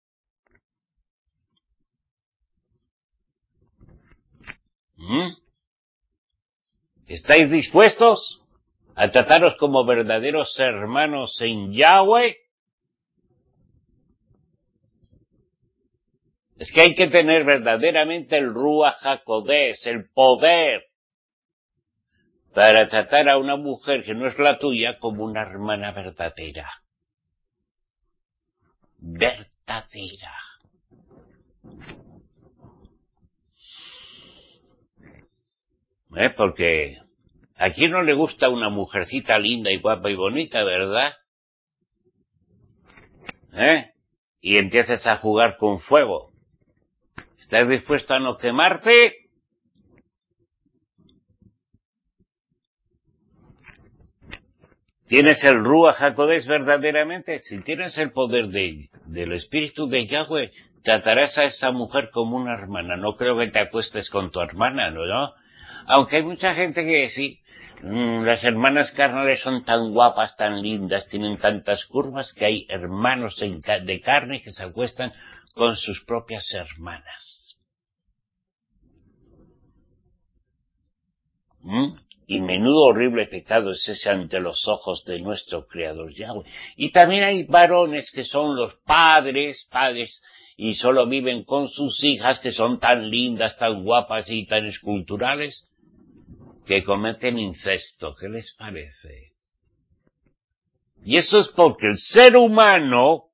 ¿Mm? ¿Estáis dispuestos a trataros como verdaderos hermanos en Yahweh? Es que hay que tener verdaderamente el Ruach HaKodesh, el poder, para tratar a una mujer que no es la tuya como una hermana verdadera. Verdadera. ¿Eh? Porque a quién no le gusta una mujercita linda y guapa y bonita, ¿verdad? ¿Eh? Y empiezas a jugar con fuego. ¿Estás dispuesto a no quemarte? ¿Tienes el Ruach HaKodesh verdaderamente? Si tienes el poder de, del Espíritu de Yahweh, tratarás a esa mujer como una hermana. No creo que te acuestes con tu hermana, ¿no? Aunque hay mucha gente que sí, mmm, las hermanas carnales son tan guapas, tan lindas, tienen tantas curvas que hay hermanos en, de carne que se acuestan con sus propias hermanas. ¿Mm? Y menudo horrible pecado es ese ante los ojos de nuestro Creador Yahweh. Y también hay varones que son los padres, padres, y solo viven con sus hijas que son tan lindas, tan guapas y tan esculturales, que cometen incesto. ¿Qué les parece? Y eso es porque el ser humano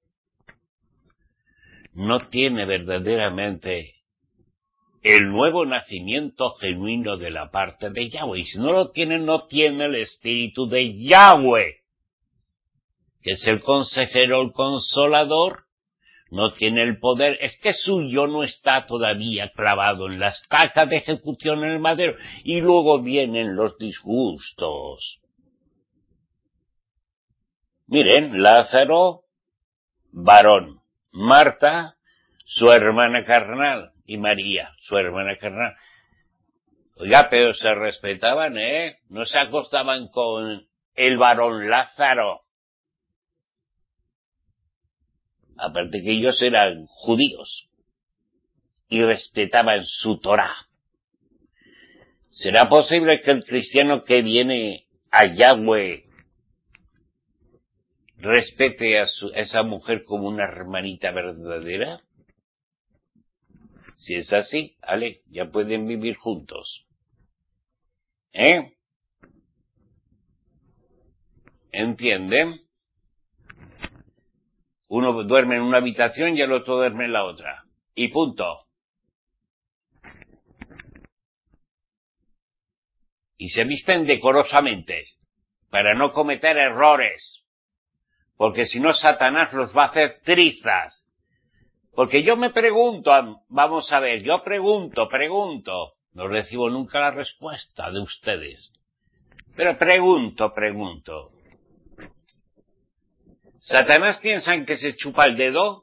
no tiene verdaderamente el nuevo nacimiento genuino de la parte de Yahweh. Y si no lo tiene, no tiene el espíritu de Yahweh, que es el consejero, el consolador. No tiene el poder. Es que su yo no está todavía clavado en la estaca de ejecución en el madero. Y luego vienen los disgustos. Miren, Lázaro, varón. Marta, su hermana carnal. Y María, su hermana carnal. Oiga, pero se respetaban, ¿eh? No se acostaban con el varón Lázaro. Aparte que ellos eran judíos y respetaban su Torá. ¿Será posible que el cristiano que viene a Yahweh respete a, su, a esa mujer como una hermanita verdadera? Si es así, vale, ya pueden vivir juntos. ¿Eh? ¿Entienden? Uno duerme en una habitación y el otro duerme en la otra. Y punto. Y se visten decorosamente, para no cometer errores, porque si no Satanás los va a hacer trizas. Porque yo me pregunto, vamos a ver, yo pregunto, pregunto, no recibo nunca la respuesta de ustedes, pero pregunto, pregunto. ¿Satanás piensan que se chupa el dedo?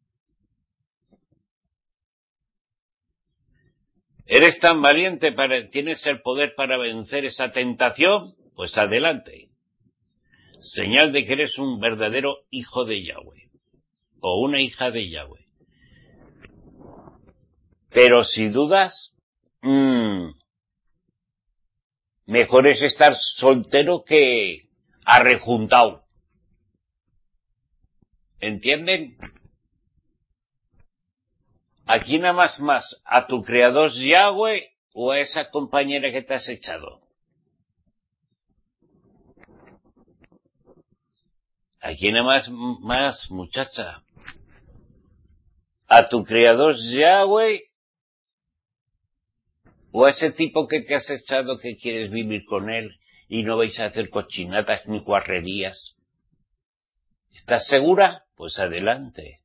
¿Eres tan valiente para, tienes el poder para vencer esa tentación? Pues adelante. Señal de que eres un verdadero hijo de Yahweh, o una hija de Yahweh. Pero si dudas, mmm, mejor es estar soltero que arrejuntado. ¿Entienden? ¿A quién amas más? ¿A tu creador Yahweh o a esa compañera que te has echado? ¿A quién amas más, muchacha? ¿A tu creador Yahweh o a ese tipo que te has echado que quieres vivir con él y no vais a hacer cochinatas ni guarrerías? ¿Estás segura? Pues adelante.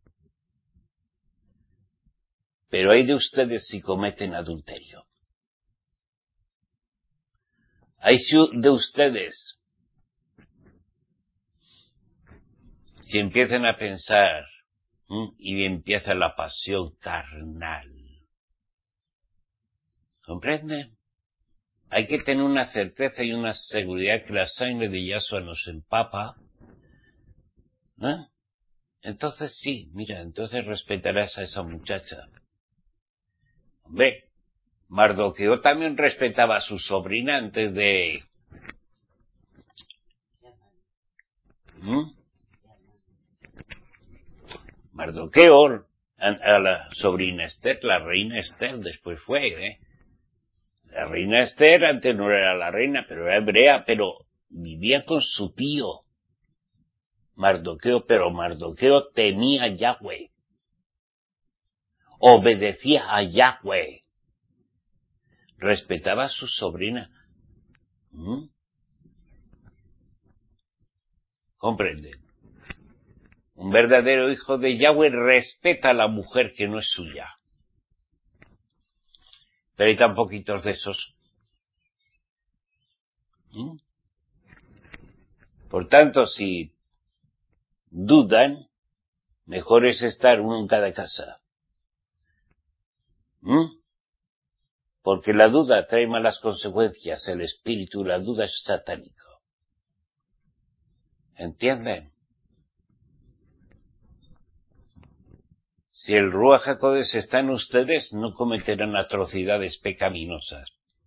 Pero hay de ustedes si cometen adulterio. Hay de ustedes si empiezan a pensar ¿m? y empieza la pasión carnal. ¿Comprenden? Hay que tener una certeza y una seguridad que la sangre de Yahshua nos empapa. ¿Eh? Entonces sí, mira, entonces respetarás a esa muchacha. Hombre, Mardoqueo también respetaba a su sobrina antes de... ¿Mm? Mardoqueo, a, a la sobrina Esther, la reina Esther, después fue, ¿eh? La reina Esther antes no era la reina, pero era hebrea, pero vivía con su tío, Mardoqueo, pero Mardoqueo temía a Yahweh. Obedecía a Yahweh. Respetaba a su sobrina. ¿Mm? ¿Comprenden? Un verdadero hijo de Yahweh respeta a la mujer que no es suya. Pero hay tan poquitos de esos. ¿Mm? Por tanto, si dudan, mejor es estar uno en cada casa. ¿Mm? Porque la duda trae malas consecuencias. El espíritu, la duda es satánico. ¿Entienden? Si el Ruach HaKodesh está en ustedes, no cometerán atrocidades pecaminosas.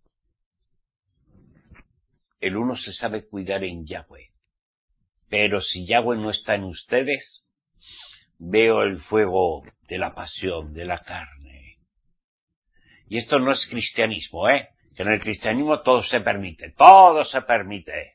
El uno se sabe cuidar en Yahweh. Pero si Yahweh no está en ustedes, veo el fuego de la pasión, de la carne. Y esto no es cristianismo, ¿eh? Que en el cristianismo todo se permite, todo se permite.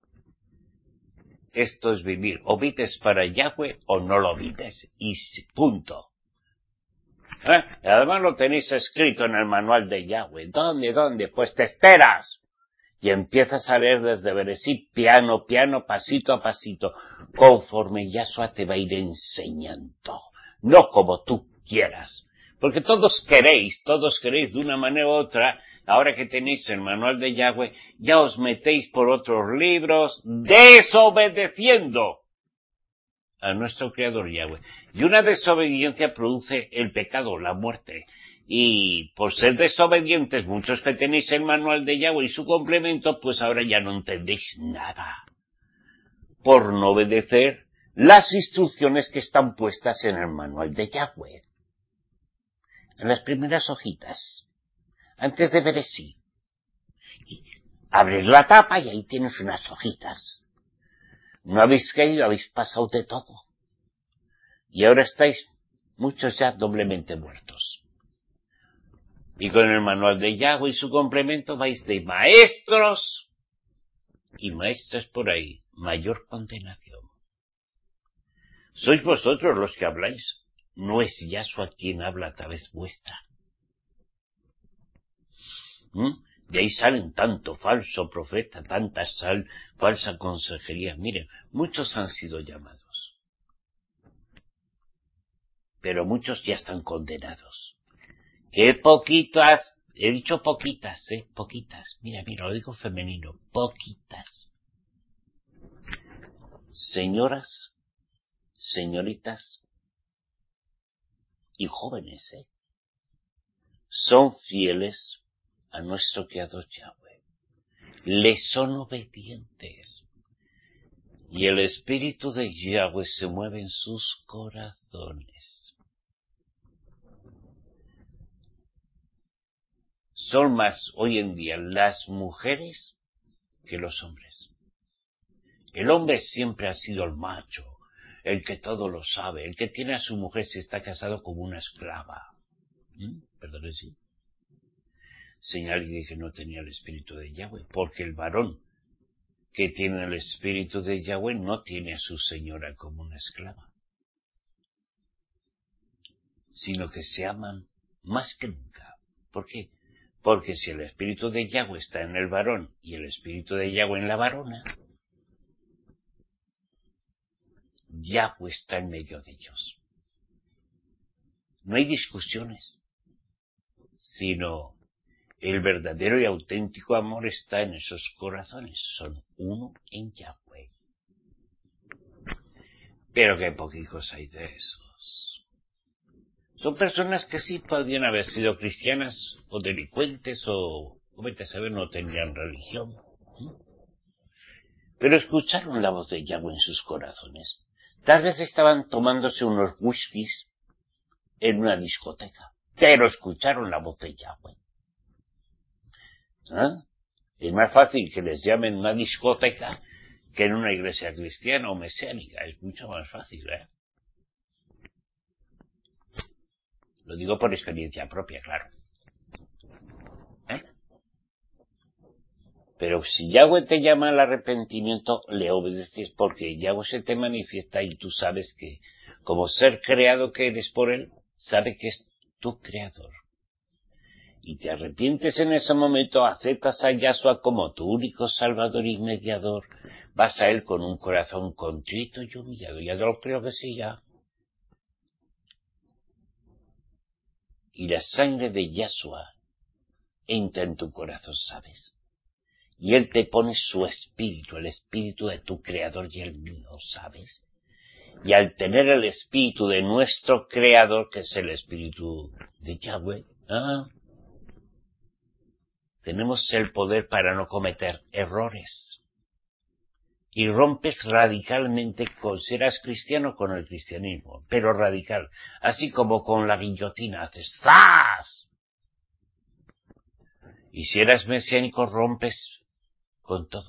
Esto es vivir, o vives para Yahweh o no lo vives, y punto. ¿Eh? Y además lo tenéis escrito en el manual de Yahweh. ¿Dónde, dónde? Pues te esperas. Y empiezas a leer desde Bereshit, piano, piano, pasito a pasito, conforme Yahshua te va a ir enseñando, no como tú quieras. Porque todos queréis, todos queréis de una manera u otra, ahora que tenéis el manual de Yahweh, ya os metéis por otros libros, desobedeciendo a nuestro Creador Yahweh. Y una desobediencia produce el pecado, la muerte. Y por ser desobedientes, muchos que tenéis el manual de Yahweh y su complemento, pues ahora ya no entendéis nada. Por no obedecer las instrucciones que están puestas en el manual de Yahweh. En las primeras hojitas, antes de Bereshit. Abres la tapa y ahí tienes unas hojitas. No habéis caído, habéis pasado de todo. Y ahora estáis, muchos ya doblemente muertos. Y con el manual de Yahweh y su complemento vais de maestros y maestras por ahí. Mayor condenación. Sois vosotros los que habláis. No es Yahshua quien habla a través vuestra. ¿Mm? De ahí salen tanto falso profeta, tanta sal, falsa consejería. Miren, muchos han sido llamados, pero muchos ya están condenados. ¡Qué poquitas! He dicho poquitas, ¿eh? Poquitas. Mira, mira, lo digo femenino. Poquitas. Señoras, señoritas y jóvenes, ¿eh? Son fieles a nuestro Creador Yahweh. Le son obedientes. Y el Espíritu de Yahweh se mueve en sus corazones. Son más hoy en día las mujeres que los hombres. El hombre siempre ha sido el macho, el que todo lo sabe, el que tiene a su mujer si está casado como una esclava. ¿Mm? Perdón, sí. Señal de que no tenía el espíritu de Yahweh, porque el varón que tiene el espíritu de Yahweh no tiene a su señora como una esclava, sino que se aman más que nunca. ¿Por qué? Porque si el espíritu de Yahweh está en el varón y el espíritu de Yahweh en la varona, Yahweh está en medio de ellos. No hay discusiones, sino el verdadero y auténtico amor está en esos corazones. Son uno en Yahweh. Pero qué poquitos hay de esos. Son personas que sí podrían haber sido cristianas o delincuentes o, o vete a saber, no tenían religión. Pero escucharon la voz de Yahweh en sus corazones. Tal vez estaban tomándose unos whiskies en una discoteca, pero escucharon la voz de Yahweh. ¿Ah? Es más fácil que les llamen una discoteca que en una iglesia cristiana o mesiánica. Es mucho más fácil, ¿eh? Lo digo por experiencia propia, claro. ¿Eh? Pero si Yahweh te llama al arrepentimiento, le obedeces porque Yahweh se te manifiesta y tú sabes que, como ser creado que eres por él, sabe que es tu creador. Y te arrepientes en ese momento, aceptas a Yahshua como tu único salvador y mediador, vas a él con un corazón contrito y humillado. Ya lo creo que sí, ya. Y la sangre de Yahshua entra en tu corazón, ¿sabes? Y él te pone su espíritu, el espíritu de tu creador y el mío, ¿sabes? Y al tener el espíritu de nuestro creador, que es el espíritu de Yahweh, ¿ah? Tenemos el poder para no cometer errores. Y rompes radicalmente, con, serás cristiano con el cristianismo, pero radical. Así como con la guillotina haces ¡zas! Y si eras mesiánico, rompes con todo.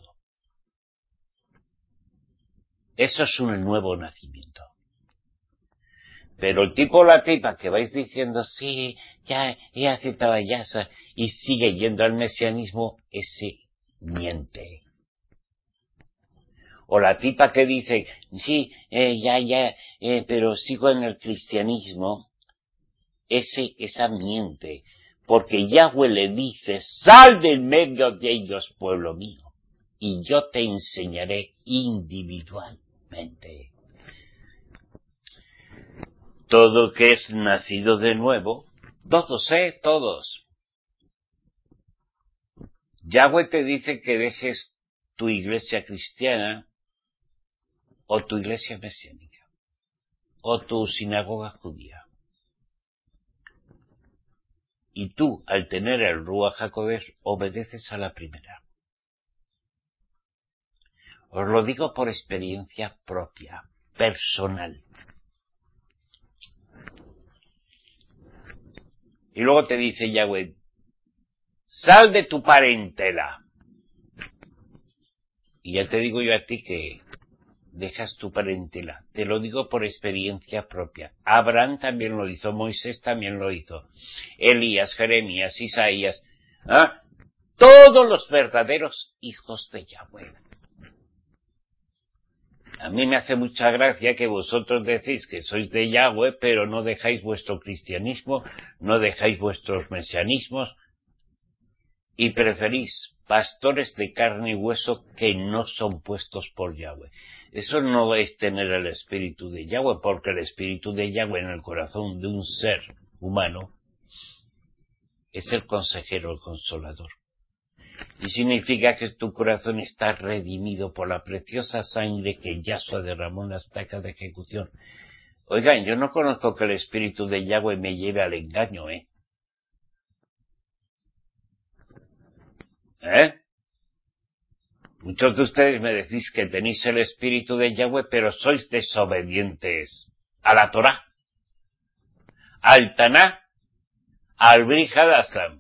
Eso es un nuevo nacimiento. Pero el tipo o la tipa que vais diciendo, sí, ya he aceptado a Yahshua, y sigue yendo al mesianismo, ese miente. O la tipa que dice, sí, eh, ya, ya, eh, pero sigo en el cristianismo, ese, esa miente. Porque Yahweh le dice, sal del medio de ellos, pueblo mío, y yo te enseñaré individualmente. Todo que es nacido de nuevo, todos, ¿eh? Todos. Yahweh te dice que dejes tu iglesia cristiana, o tu iglesia mesiánica, o tu sinagoga judía. Y tú, al tener el Ruach HaKodesh, obedeces a la primera. Os lo digo por experiencia propia, personal. Y luego te dice Yahweh, sal de tu parentela. Y ya te digo yo a ti que dejas tu parentela. Te lo digo por experiencia propia. Abraham también lo hizo, Moisés también lo hizo, Elías, Jeremías, Isaías, ¿ah? Todos los verdaderos hijos de Yahweh. A mí me hace mucha gracia que vosotros decís que sois de Yahweh, pero no dejáis vuestro cristianismo, no dejáis vuestros mesianismos, y preferís pastores de carne y hueso que no son puestos por Yahweh. Eso no es tener el espíritu de Yahweh, porque el espíritu de Yahweh en el corazón de un ser humano es el consejero, el consolador. Y significa que tu corazón está redimido por la preciosa sangre que Yahshua derramó en la estaca de ejecución. Oigan, yo no conozco que el espíritu de Yahweh me lleve al engaño, ¿eh? ¿Eh? Muchos de ustedes me decís que tenéis el espíritu de Yahweh, pero sois desobedientes a la Torá, al Taná, al Brit Hadasham.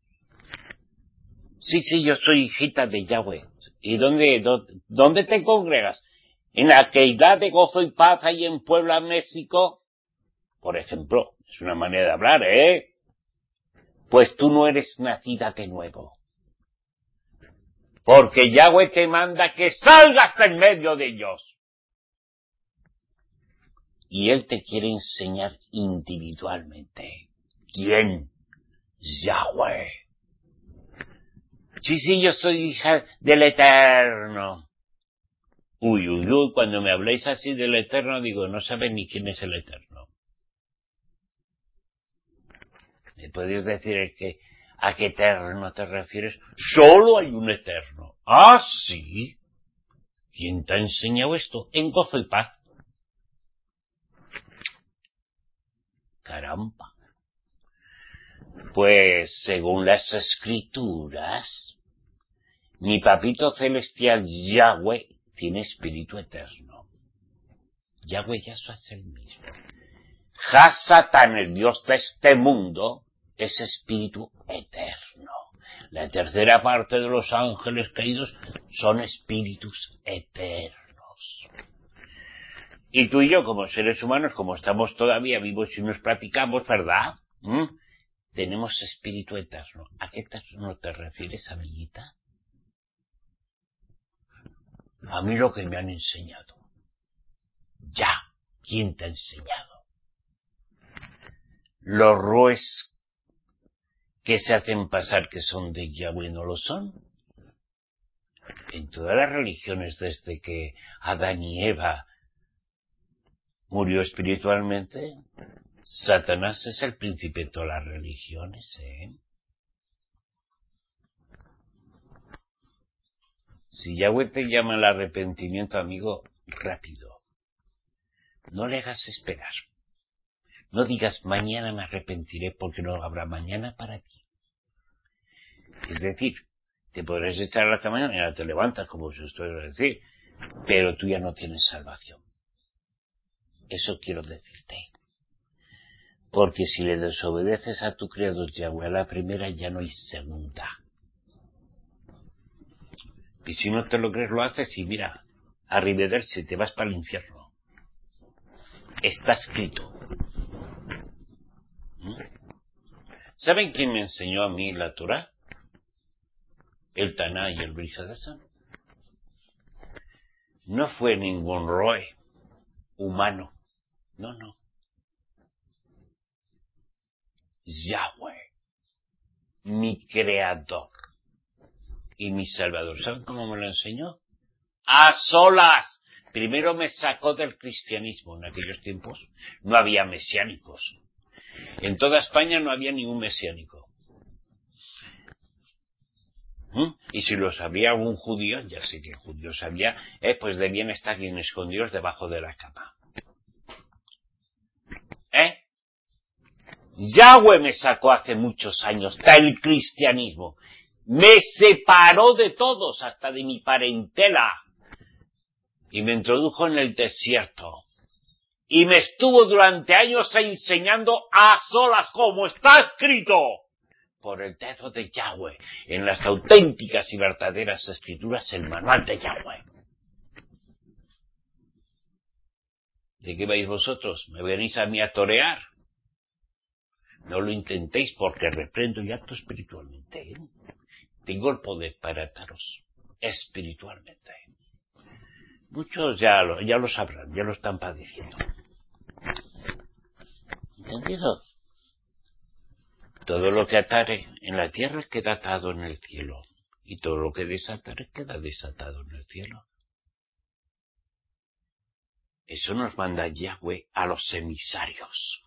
Sí, sí, yo soy hijita de Yahweh. ¿Y dónde, dónde, dónde te congregas? ¿En la Queidad de Gozo y Paz ahí en Puebla, México? Por ejemplo, es una manera de hablar, ¿eh? Pues tú no eres nacida de nuevo. Porque Yahweh te manda que salgas en medio de ellos. Y Él te quiere enseñar individualmente. ¿Quién? Yahweh. Sí, sí, yo soy hija del Eterno. Uy, uy, uy, cuando me habléis así del Eterno, digo, no saben ni quién es el Eterno. ¿Me podéis decir que, a qué Eterno te refieres? Solo hay un Eterno. Ah, sí. ¿Quién te ha enseñado esto? En Gozo y Paz. Caramba. Pues, según las Escrituras, mi papito celestial Yahweh tiene espíritu eterno. Yahweh Yahshua es el mismo. Hasatán, el Dios de este mundo, es espíritu eterno. La tercera parte de los ángeles caídos son espíritus eternos. Y tú y yo, como seres humanos, como estamos todavía vivos y nos platicamos, ¿verdad? ¿Mm? Tenemos espíritu eterno. ¿A qué eterno te refieres, amiguita? A mí lo que me han enseñado. Ya. ¿Quién te ha enseñado? Los roes que se hacen pasar que son de Yahweh no lo son. En todas las religiones, desde que Adán y Eva murió espiritualmente, Satanás es el príncipe de todas las religiones, ¿eh? Si Yahweh te llama al arrepentimiento, amigo, rápido. No le hagas esperar. No digas, mañana me arrepentiré, porque no habrá mañana para ti. Es decir, te podrás echar hasta mañana y ahora te levantas, como os estoy a decir, pero tú ya no tienes salvación. Eso quiero decirte. Porque si le desobedeces a tu Creador Yahweh a la primera, ya no hay segunda. Y si no te lo crees, lo haces y mira, arrivederci, te vas para el infierno. Está escrito. ¿Mm? ¿Saben quién me enseñó a mí la Torá? El Taná y el Brit Hadasham. No fue ningún roe humano. No, no. Yahweh, mi creador y mi salvador. ¿Saben cómo me lo enseñó? A solas. Primero me sacó del cristianismo. En aquellos tiempos no había mesiánicos. En toda España no había ningún mesiánico. ¿Mm? Y si los había algún judío, ya sé que judíos había, eh, pues debían estar bien escondidos debajo de la cama. ¿Eh? Yahweh me sacó hace muchos años del cristianismo. Me separó de todos, hasta de mi parentela. Y me introdujo en el desierto. Y me estuvo durante años enseñando a solas, como está escrito, por el dedo de Yahweh, en las auténticas y verdaderas escrituras, el manual de Yahweh. ¿De qué vais vosotros? ¿Me venís a mí a torear? No lo intentéis, porque reprendo y acto espiritualmente, ¿eh? Tengo el poder para ataros espiritualmente. Muchos ya lo, ya lo sabrán, ya lo están padeciendo. ¿Entendido? todo lo que atare en la tierra queda atado en el cielo, y todo lo que desatare queda desatado en el cielo. Eso nos manda Yahweh a los emisarios,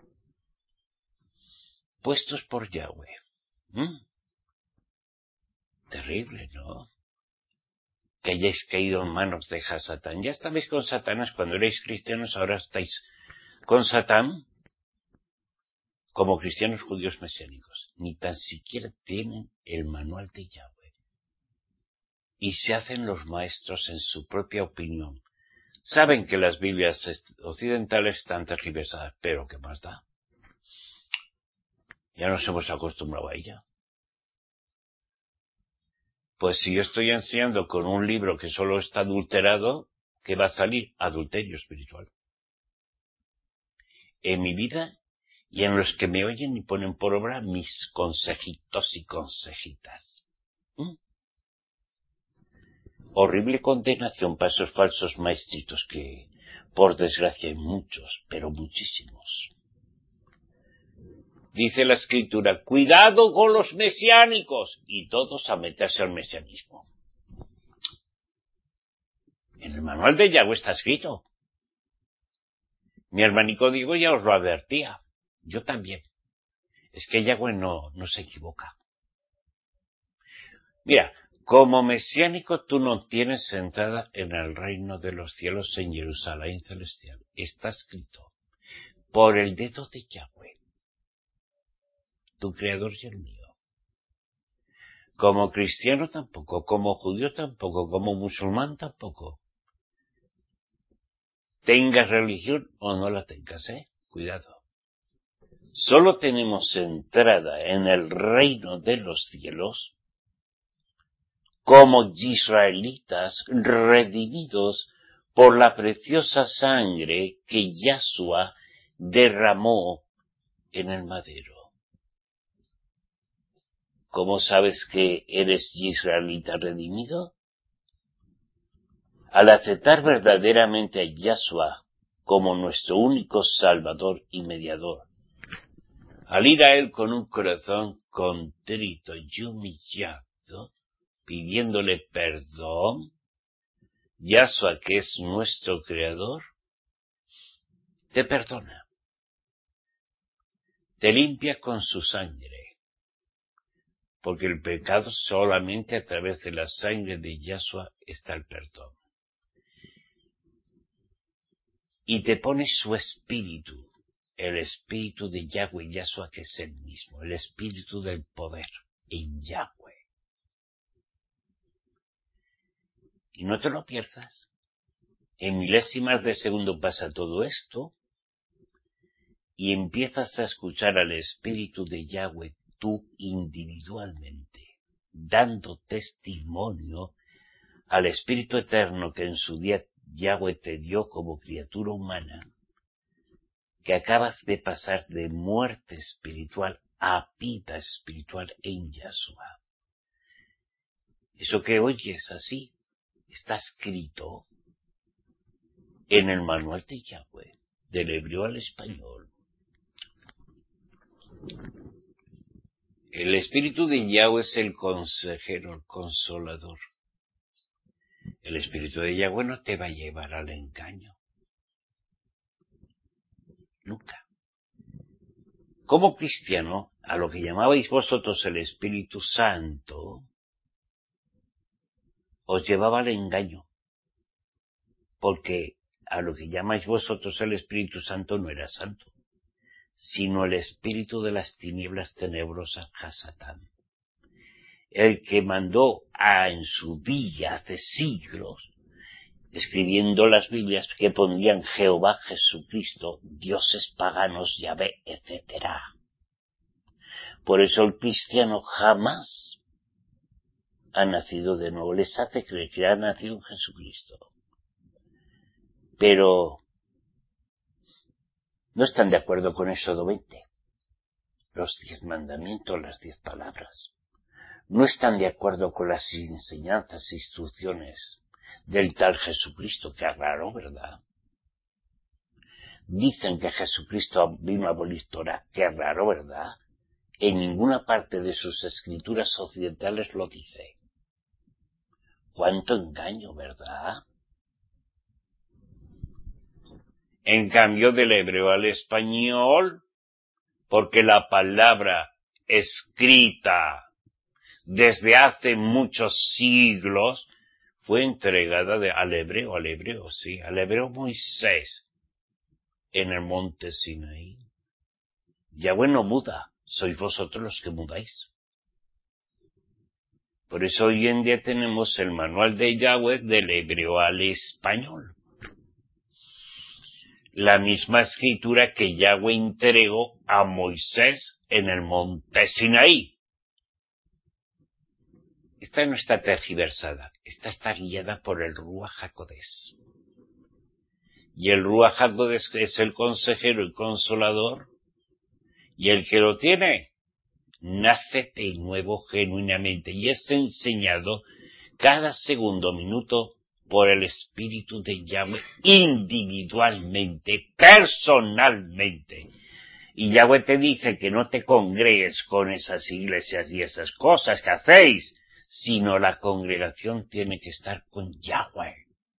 puestos por Yahweh. ¿Mm? Terrible, ¿no? Que hayáis caído en manos de Satán. Ya estabais con Satanás cuando erais cristianos, ahora estáis con Satán como cristianos judíos mesiánicos. Ni tan siquiera tienen el manual de Yahweh. Y se hacen los maestros en su propia opinión. Saben que las Biblias occidentales están tergiversadas, pero ¿qué más da? Ya nos hemos acostumbrado a ella. Pues si yo estoy enseñando con un libro que solo está adulterado, ¿qué va a salir? Adulterio espiritual. En mi vida y en los que me oyen y ponen por obra mis consejitos y consejitas. ¿Mm? Horrible condenación para esos falsos maestritos que, por desgracia, hay muchos, pero muchísimos. Dice la Escritura, cuidado con los mesiánicos, y todos a meterse al mesianismo. En el manual de Yahweh está escrito. Mi hermanico Diego ya os lo advertía. Yo también. Es que Yahweh no, no se equivoca. Mira, como mesiánico tú no tienes entrada en el reino de los cielos en Jerusalén celestial. Está escrito. Por el dedo de Yahweh. Tu creador y el mío. Como cristiano tampoco, como judío tampoco, como musulmán tampoco. Tengas religión o no la tengas, ¿eh? Cuidado. Solo tenemos entrada en el reino de los cielos como israelitas redimidos por la preciosa sangre que Yahshua derramó en el madero. ¿Cómo sabes que eres israelita redimido? Al aceptar verdaderamente a Yahshua como nuestro único Salvador y mediador, al ir a Él con un corazón contrito y humillado, pidiéndole perdón, Yahshua, que es nuestro Creador, te perdona, te limpia con su sangre, porque el pecado solamente a través de la sangre de Yahshua está el perdón. Y te pone su espíritu, el espíritu de Yahweh Yahshua, que es el mismo, el espíritu del poder en Yahweh. Y no te lo pierdas. En milésimas de segundo pasa todo esto y empiezas a escuchar al espíritu de Yahweh tú individualmente, dando testimonio al espíritu eterno que en su día Yahweh te dio como criatura humana, que acabas de pasar de muerte espiritual a vida espiritual en Yahshua. Eso que oyes así está escrito en el manual de Yahweh, del hebreo al español. El espíritu de Yahweh es el consejero, el consolador. El espíritu de Yahweh no te va a llevar al engaño. Nunca. Como cristiano, a lo que llamabais vosotros el Espíritu Santo, os llevaba al engaño. Porque a lo que llamáis vosotros el Espíritu Santo no era santo, sino el espíritu de las tinieblas tenebrosas, Hasatán. El que mandó a, en su día, hace siglos, escribiendo las Biblias que pondrían Jehová, Jesucristo, dioses paganos, Yahvé, etcétera. Por eso el cristiano jamás ha nacido de nuevo. Les hace creer que ha nacido en Jesucristo. Pero no están de acuerdo con Éxodo veinte, los diez mandamientos, las diez palabras. No están de acuerdo con las enseñanzas e instrucciones del tal Jesucristo, que es raro, ¿verdad? Dicen que Jesucristo vino a abolir Torah, que es raro, ¿verdad? En ninguna parte de sus escrituras occidentales lo dice. ¡Cuánto engaño!, ¿verdad? En cambio, del hebreo al español, porque la palabra escrita desde hace muchos siglos fue entregada de, al hebreo, al hebreo, sí, al hebreo Moisés, en el monte Sinaí. Yahweh no muda, sois vosotros los que mudáis. Por eso hoy en día tenemos el manual de Yahweh del hebreo al español. La misma escritura que Yahweh entregó a Moisés en el monte Sinaí. Esta no está tergiversada, esta está guiada por el Ruach HaKodesh. Y el Ruach HaKodesh es el consejero y consolador, y el que lo tiene nace de nuevo genuinamente y es enseñado cada segundo minuto por el Espíritu de Yahweh individualmente, personalmente. Y Yahweh te dice que no te congregues con esas iglesias y esas cosas que hacéis, sino la congregación tiene que estar con Yahweh.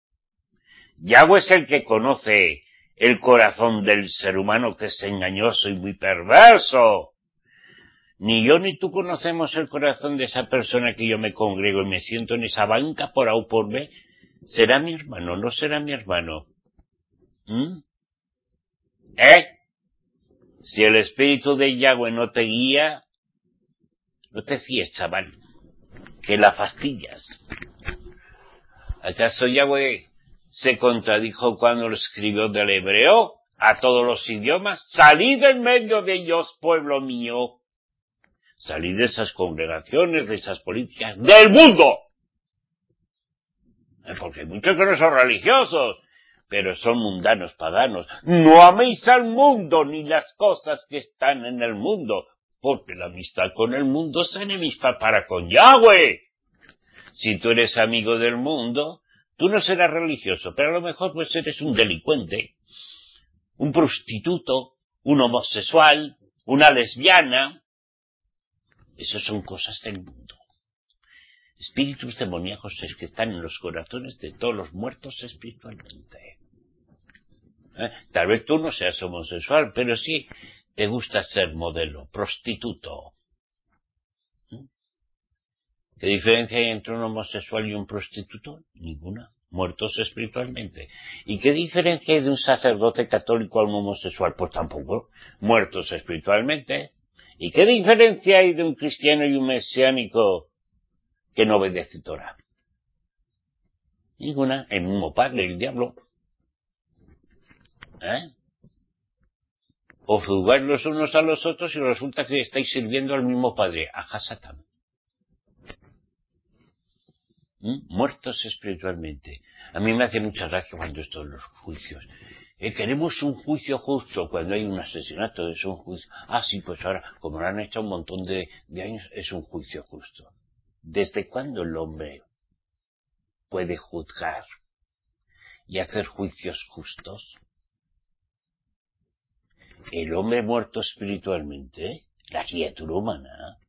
Yahweh es el que conoce el corazón del ser humano, que es engañoso y muy perverso. Ni yo ni tú conocemos el corazón de esa persona que yo me congrego y me siento en esa banca por A o por B. ¿Será mi hermano? ¿No será mi hermano? ¿Mm? ¿Eh? Si el Espíritu de Yahweh no te guía, no te fíes, chaval, que la fastidias. ¿Acaso Yahweh se contradijo cuando lo escribió del hebreo a todos los idiomas? Salid en medio de ellos, pueblo mío. Salid de esas congregaciones, de esas políticas, del mundo. Porque hay muchos que no son religiosos, pero son mundanos, paganos. No améis al mundo ni las cosas que están en el mundo, porque la amistad con el mundo es enemistad para con Yahweh. Si tú eres amigo del mundo, tú no serás religioso, pero a lo mejor pues eres un delincuente, un prostituto, un homosexual, una lesbiana. Esas son cosas del mundo. Espíritus demoníacos que están en los corazones de todos los muertos espiritualmente. ¿Eh? Tal vez tú no seas homosexual, pero sí te gusta ser modelo, prostituto. ¿Eh? ¿Qué diferencia hay entre un homosexual y un prostituto? Ninguna. Muertos espiritualmente. ¿Y qué diferencia hay de un sacerdote católico a un homosexual? Pues tampoco. Muertos espiritualmente. ¿Y qué diferencia hay de un cristiano y un mesiánico que no obedece Torah? Ninguna. El mismo padre, el diablo. ¿Eh? O juzgáis los unos a los otros y resulta que estáis sirviendo al mismo padre, a Hasatán. ¿Mm? Muertos espiritualmente. A mí me hace mucha gracia cuando esto de los juicios. Eh, queremos un juicio justo cuando hay un asesinato, es un juicio. Ah, sí, pues ahora, como lo han hecho un montón de, de años, es un juicio justo. ¿Desde cuándo el hombre puede juzgar y hacer juicios justos? El hombre muerto espiritualmente, la criatura humana,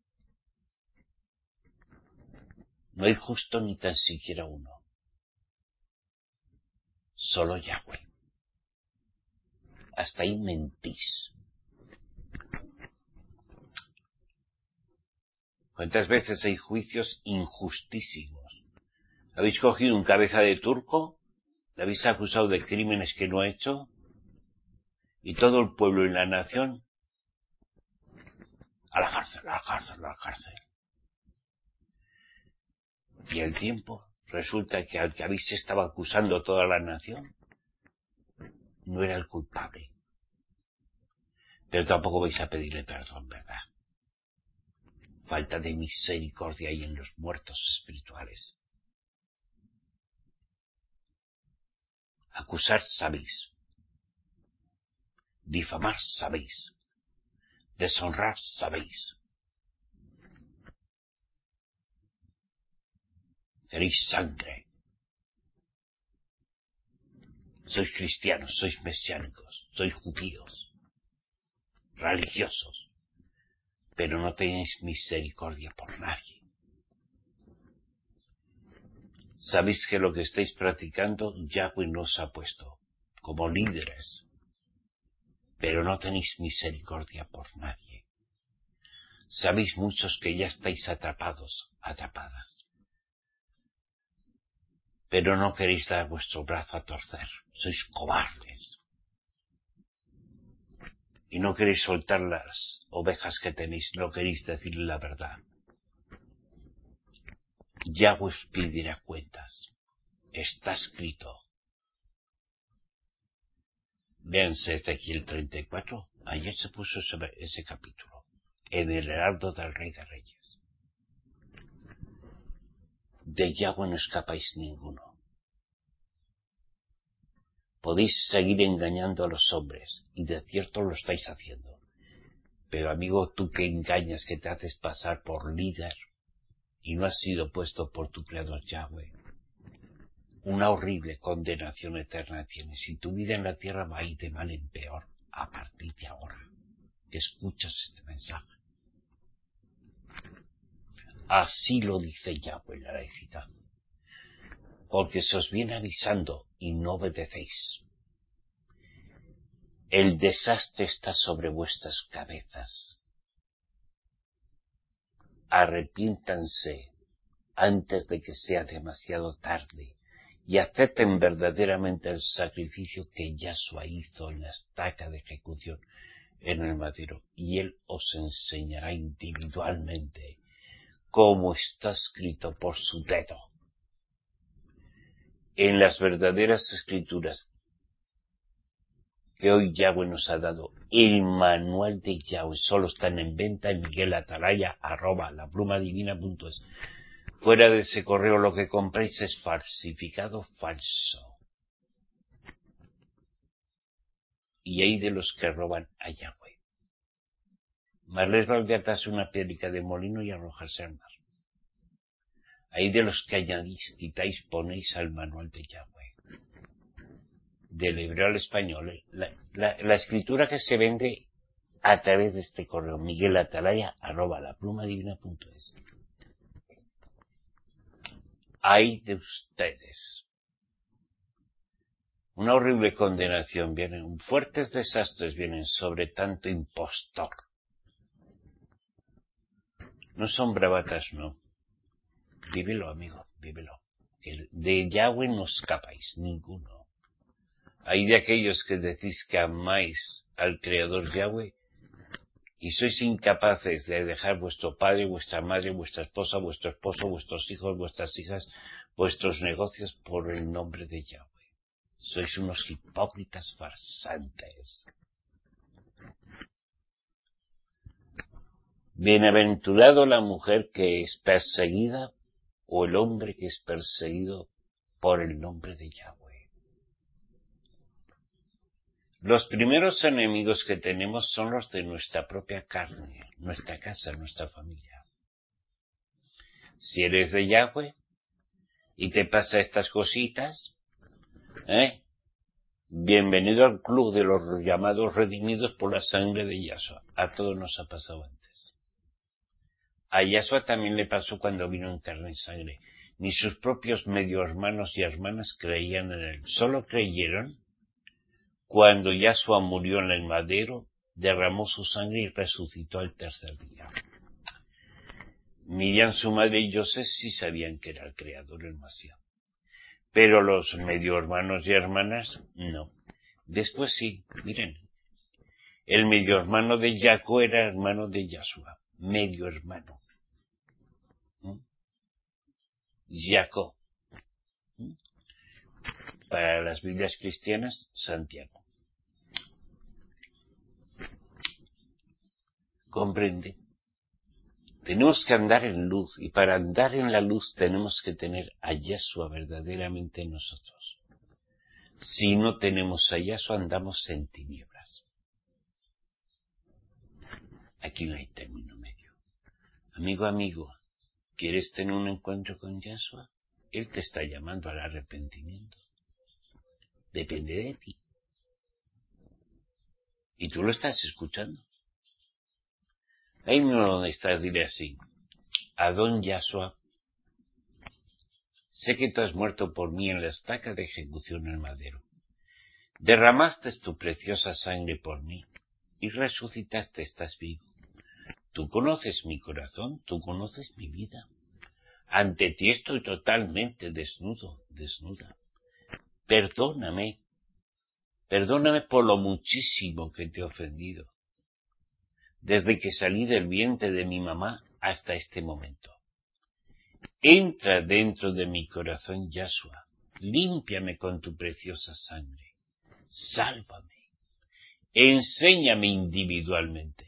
no hay justo ni tan siquiera uno. Solo Yahweh. Hasta ahí mentís. ¿Cuántas veces hay juicios injustísimos? ¿Habéis cogido un cabeza de turco? ¿Le habéis acusado de crímenes que no ha hecho? Y todo el pueblo y la nación a la cárcel, a la cárcel, a la cárcel. Y el tiempo resulta que al que habéis estado acusando toda la nación no era el culpable. Pero tampoco vais a pedirle perdón, ¿verdad? Falta de misericordia hay en los muertos espirituales. Acusar sabéis. Difamar sabéis. Deshonrar sabéis. Queréis sangre. Sois cristianos, sois mesiánicos, sois judíos, religiosos. pero no tenéis misericordia por nadie. Sabéis que lo que estáis practicando Yahweh nos ha puesto como líderes, pero no tenéis misericordia por nadie. Sabéis muchos que ya estáis atrapados, atrapadas, pero no queréis dar vuestro brazo a torcer, sois cobardes. Y no queréis soltar las ovejas que tenéis, no queréis decirle la verdad. Yahweh os pedirá cuentas. Está escrito. Véanse Ezequiel treinta y cuatro. Ayer se puso sobre ese capítulo. En el heraldo del Rey de Reyes. De Yahweh no escapáis ninguno. Podéis seguir engañando a los hombres, y de cierto lo estáis haciendo. Pero amigo, tú que engañas, que te haces pasar por líder, y no has sido puesto por tu creador Yahweh, una horrible condenación eterna tienes, y tu vida en la tierra va a ir de mal en peor a partir de ahora que escuchas este mensaje. Así lo dice Yahweh la laicidad, porque se os viene avisando y no obedecéis. El desastre está sobre vuestras cabezas. Arrepiéntanse antes de que sea demasiado tarde y acepten verdaderamente el sacrificio que Yahshua hizo en la estaca de ejecución en el madero, y Él os enseñará individualmente como está escrito por su dedo. En las verdaderas escrituras que hoy Yahweh nos ha dado, el manual de Yahweh solo están en venta en Miguel Atalaya, arroba la pluma divina punto es. Fuera de ese correo lo que compréis es falsificado, falso. Y hay de los que roban a Yahweh. Más les vale atarse una piedrica de molino y arrojarse al mar. Hay de los que añadís, quitáis, ponéis al manual de Yahweh. Del hebreo al español. La, la, la escritura que se vende a través de este correo, Miguel Atalaya, arroba la pluma divina punto es. Hay de ustedes. Una horrible condenación viene, fuertes desastres vienen sobre tanto impostor. No son bravatas, no. Vívelo, amigo, vívelo. Que de Yahweh no escapáis, ninguno. Hay de aquellos que decís que amáis al Creador Yahweh y sois incapaces de dejar vuestro padre, vuestra madre, vuestra esposa, vuestro esposo, vuestros hijos, vuestras hijas, vuestros negocios por el nombre de Yahweh. Sois unos hipócritas farsantes. Bienaventurado la mujer que es perseguida o el hombre que es perseguido por el nombre de Yahweh. Los primeros enemigos que tenemos son los de nuestra propia carne, nuestra casa, nuestra familia. Si eres de Yahweh y te pasa estas cositas, ¿eh? Bienvenido al club de los llamados redimidos por la sangre de Yahshua. A todos nos ha pasado antes. A Yahshua también le pasó cuando vino en carne y sangre. Ni sus propios medio hermanos y hermanas creían en él. Solo creyeron cuando Yahshua murió en el madero, derramó su sangre y resucitó al tercer día. Miriam, su madre, y José sí sabían que era el Creador, el Masías. Pero los medio hermanos y hermanas, no. Después sí, miren. El medio hermano de Jacob era hermano de Yahshua. Medio hermano. ¿Mm? Jacob. ¿Mm? Para las Biblias cristianas, Santiago. ¿Comprende? Tenemos que andar en luz, y para andar en la luz tenemos que tener a Yahshua verdaderamente en nosotros. Si no tenemos a Yahshua, andamos en tinieblas. Aquí no hay término medio. Amigo, amigo, ¿quieres tener un encuentro con Yahshua? Él te está llamando al arrepentimiento. Depende de ti. Y tú lo estás escuchando. Ahí mismo donde estás, diré así: Adón Yahshua, sé que tú has muerto por mí en la estaca de ejecución en el madero. Derramaste tu preciosa sangre por mí y resucitaste, estás vivo. Tú conoces mi corazón, tú conoces mi vida. Ante ti estoy totalmente desnudo, desnuda. Perdóname, perdóname por lo muchísimo que te he ofendido, desde que salí del vientre de mi mamá hasta este momento. Entra dentro de mi corazón, Yahshua, límpiame con tu preciosa sangre, sálvame, enséñame individualmente.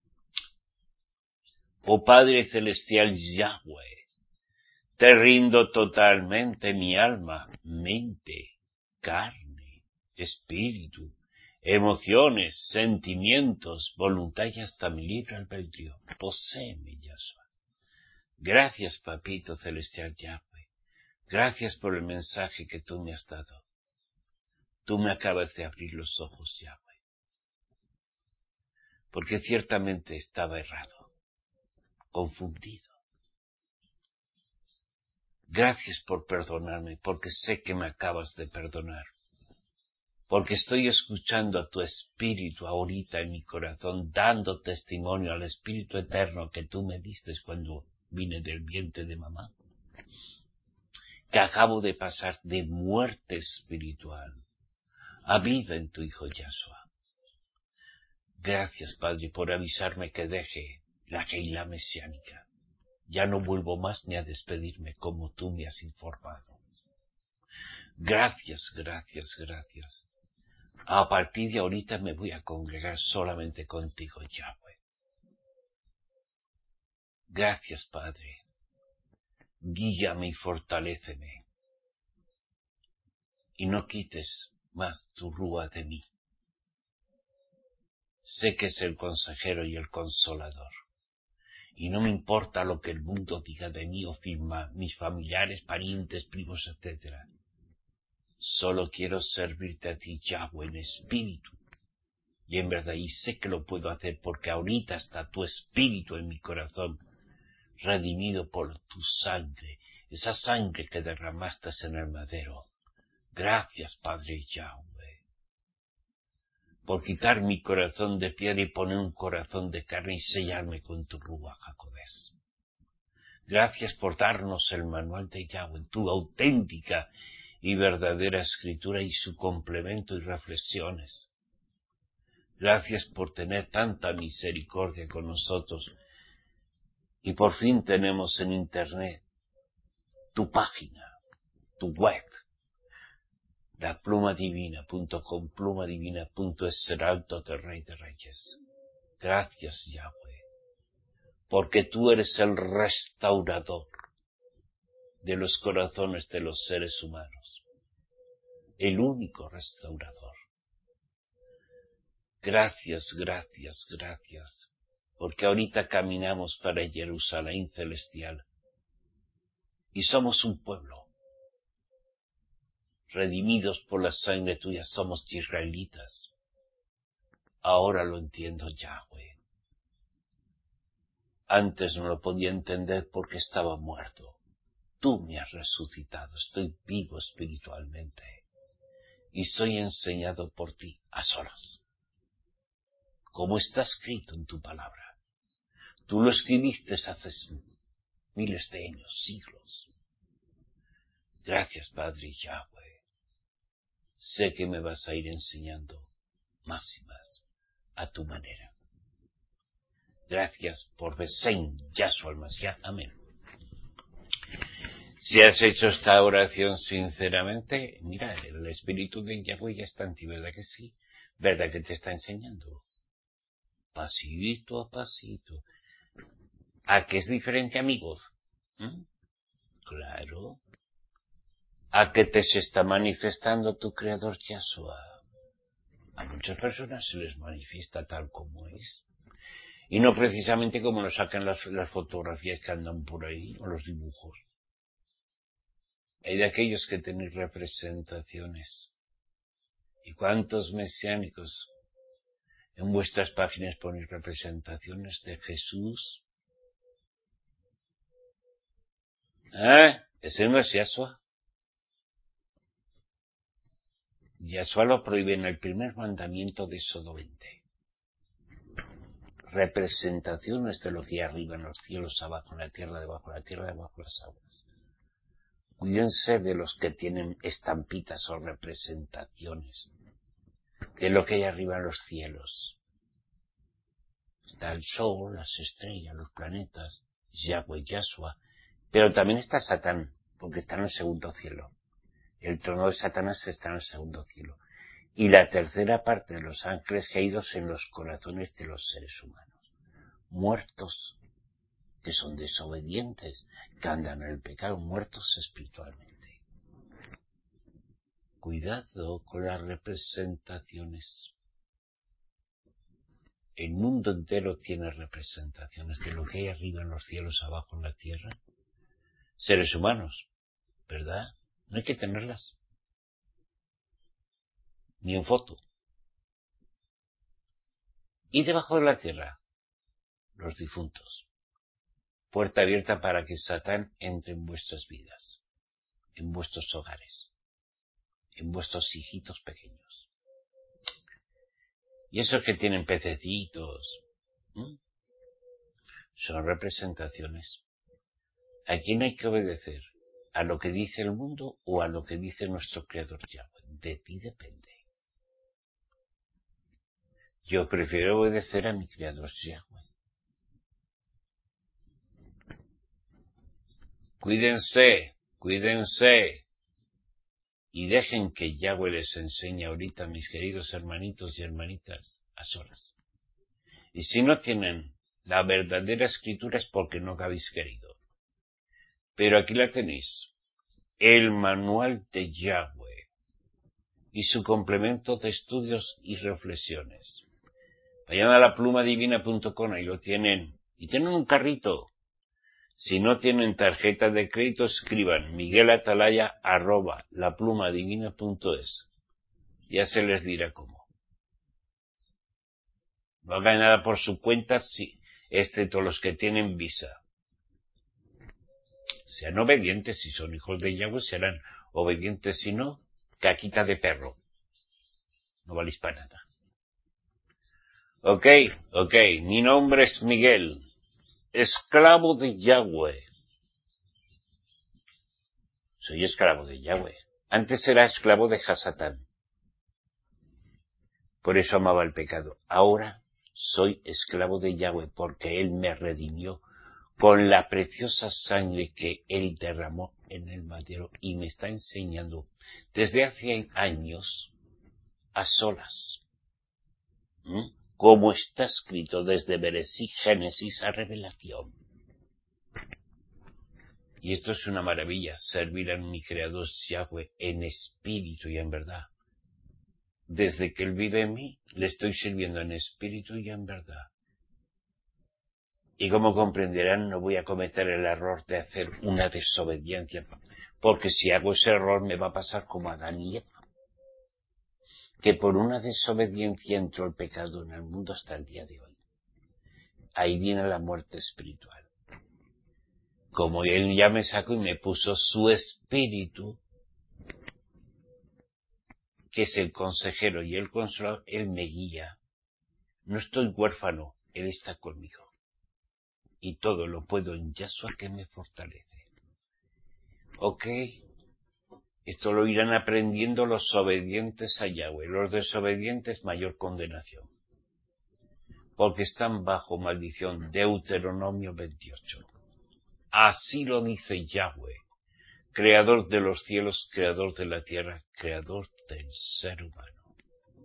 Oh Padre Celestial Yahweh, te rindo totalmente mi alma, mente, carne, espíritu, emociones, sentimientos, voluntad y hasta mi libre albedrío. Poséeme, Yahshua. Gracias, Papito Celestial Yahweh. Gracias por el mensaje que tú me has dado. Tú me acabas de abrir los ojos, Yahweh. Porque ciertamente estaba errado, confundido. Gracias por perdonarme, porque sé que me acabas de perdonar. Porque estoy escuchando a tu Espíritu ahorita en mi corazón, dando testimonio al Espíritu Eterno que tú me diste cuando vine del vientre de mamá. Que acabo de pasar de muerte espiritual a vida en tu Hijo Yahshua. Gracias, Padre, por avisarme que deje la Keilah mesiánica. Ya no vuelvo más ni a despedirme como tú me has informado. Gracias, gracias, gracias. A partir de ahorita me voy a congregar solamente contigo, Yahweh. Gracias, Padre. Guíame y fortaléceme. Y no quites más tu rúa de mí. Sé que es el consejero y el consolador. Y no me importa lo que el mundo diga de mí o firma, mis familiares, parientes, primos, etcétera. Solo quiero servirte a ti, Yahweh, en espíritu. Y en verdad, y sé que lo puedo hacer porque ahorita está tu espíritu en mi corazón, redimido por tu sangre, esa sangre que derramaste en el madero. Gracias, Padre Yahweh, por quitar mi corazón de piedra y poner un corazón de carne y sellarme con tu Ruach HaKodesh. Gracias por darnos el manual de Yahweh, tu auténtica y verdadera escritura y su complemento y reflexiones. Gracias por tener tanta misericordia con nosotros. Y por fin tenemos en Internet tu página, tu web, la pluma divina punto com, pluma divina punto es, Alto del Rey de Reyes. Gracias, Yahweh, porque tú eres el restaurador de los corazones de los seres humanos, el único restaurador. Gracias, gracias, gracias, porque ahorita caminamos para Jerusalén celestial y somos un pueblo, redimidos por la sangre tuya, somos israelitas. Ahora lo entiendo, Yahweh. Antes no lo podía entender porque estaba muerto. Tú me has resucitado, estoy vivo espiritualmente y soy enseñado por ti a solas, como está escrito en tu palabra. Tú lo escribiste hace miles de años, siglos. Gracias, Padre Yahweh. Sé que me vas a ir enseñando más y más a tu manera. Gracias por Besén, Yahshua el Mashiach. Amén. Si has hecho esta oración sinceramente, mira, el Espíritu de Yahweh ya está en ti, ¿verdad que sí? ¿Verdad que te está enseñando? Pasito a pasito. ¿A qué es diferente, amigos? ¿Mm? Claro. ¿A qué te se está manifestando tu Creador Yahshua? A muchas personas se les manifiesta tal como es. Y no precisamente como lo sacan las, las fotografías que andan por ahí, o los dibujos. Hay de aquellos que tienen representaciones. ¿Y cuántos mesiánicos En vuestras páginas ponéis representaciones de Jesús. ¿Eh? Ese no es Yahshua. Yahshua lo prohíbe en el primer mandamiento de Éxodo veinte. Representaciones de lo que hay arriba en los cielos, abajo en la tierra, debajo de la tierra, debajo de las aguas. Cuídense de los que tienen estampitas o representaciones de lo que hay arriba en los cielos. Está el sol, las estrellas, los planetas, Yahweh, Yahshua, pero también está Satán, porque está en el segundo cielo. El trono de Satanás está en el segundo cielo. Y la tercera parte de los ángeles caídos en los corazones de los seres humanos. Muertos, que son desobedientes, que andan en el pecado, muertos espiritualmente. Cuidado con las representaciones. El mundo entero tiene representaciones de lo que hay arriba en los cielos, abajo en la tierra. Seres humanos, ¿verdad? No hay que tenerlas. Ni en foto. Y debajo de la tierra, los difuntos. Puerta abierta para que Satán entre en vuestras vidas, en vuestros hogares, en vuestros hijitos pequeños. Y esos que tienen pececitos, ¿eh? Son representaciones. ¿A quién hay que obedecer? ¿A lo que dice el mundo o a lo que dice nuestro Creador Yahweh? De ti depende. Yo prefiero obedecer a mi Creador Yahweh. Cuídense, cuídense. Y dejen que Yahweh les enseñe ahorita, mis queridos hermanitos y hermanitas, a solas. Y si no tienen la verdadera escritura es porque no habéis querido. Pero aquí la tenéis. El manual de Yahweh y su complemento de estudios y reflexiones. Vayan a la pluma divina punto com, ahí lo tienen. Y tienen un carrito. Si no tienen tarjeta de crédito, escriban miguelatalaya arroba laplumadivina punto es. Ya se les dirá cómo. No hagan nada por su cuenta, sí, excepto los que tienen visa. Sean obedientes, si son hijos de Yahweh, serán obedientes, si no, caquita de perro. No valís para nada. Ok, ok, mi nombre es Miguel, esclavo de Yahweh. Soy esclavo de Yahweh. Antes era esclavo de Hasatán. Por eso amaba el pecado. Ahora soy esclavo de Yahweh porque Él me redimió con la preciosa sangre que Él derramó en el madero y me está enseñando desde hace años a solas. ¿Mm? Como está escrito desde Bereshit, Génesis a Revelación. Y esto es una maravilla, servir a mi Creador Yahweh en espíritu y en verdad. Desde que Él vive en mí, le estoy sirviendo en espíritu y en verdad. Y como comprenderán, no voy a cometer el error de hacer una desobediencia, porque si hago ese error me va a pasar como a Adán y Eva, que por una desobediencia entró el pecado en el mundo hasta el día de hoy. Ahí viene la muerte espiritual. Como Él ya me sacó y me puso su espíritu, que es el consejero y el consolador, Él me guía. No estoy huérfano, Él está conmigo. Y todo lo puedo en Yahshua que me fortalece. Ok, esto lo irán aprendiendo los obedientes a Yahweh. Los desobedientes, mayor condenación. Porque están bajo maldición. Deuteronomio veintiocho. Así lo dice Yahweh, creador de los cielos, creador de la tierra, creador del ser humano.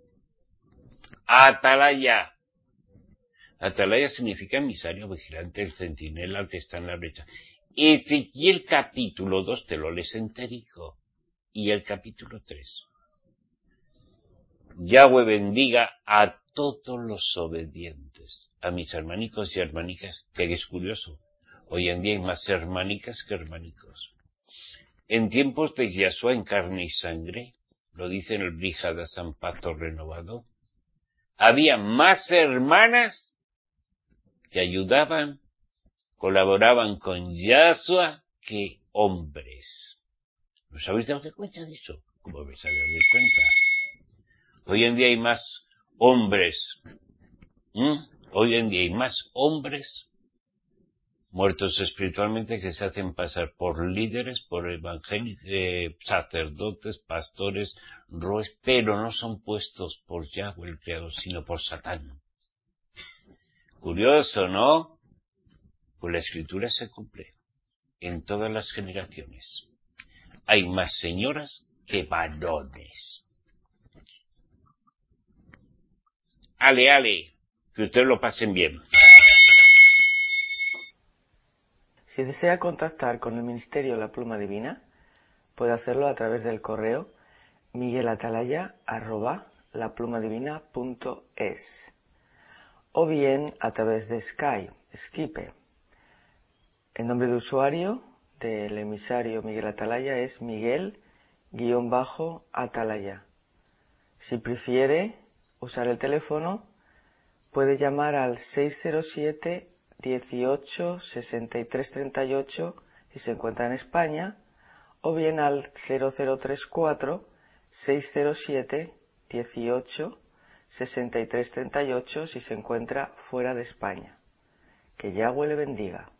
Atalaya. Atalaya significa emisario, vigilante, el centinela, el que está en la brecha. Ezequiel capítulo dos te lo lees enterico. Y el capítulo tres. Yahweh bendiga a todos los obedientes, a mis hermanicos y hermanicas, que es curioso. Hoy en día hay más hermanicas que hermanicos. En tiempos de Yahshua en carne y sangre, lo dice en el Brijad San Pacto Renovado, había más hermanas que ayudaban, colaboraban con Yahshua que hombres. ¿Os habéis dado cuenta de eso? ¿Cómo vais a dar cuenta? Hoy en día hay más hombres. ¿Mm? Hoy en día hay más hombres muertos espiritualmente que se hacen pasar por líderes, por evangélicos, eh, sacerdotes, pastores, roes, pero no son puestos por Yahweh el Creador, sino por Satán. Curioso, ¿no? Pues la Escritura se cumple en todas las generaciones. Hay más señoras que varones. Ale, ale, que ustedes lo pasen bien. Si desea contactar con el Ministerio La Pluma Divina, puede hacerlo a través del correo miguelatalaya arroba laplumadivina punto es o bien a través de Skype, Skype. El nombre de usuario del emisario Miguel Atalaya es Miguel-Atalaya. Si prefiere usar el teléfono, puede llamar al seis cero siete, dieciocho, sesenta y tres treinta y ocho si se encuentra en España, o bien al cero cero tres cuatro, seis cero siete, dieciocho, sesenta y tres treinta y ocho si se encuentra fuera de España. Que Yahweh le bendiga.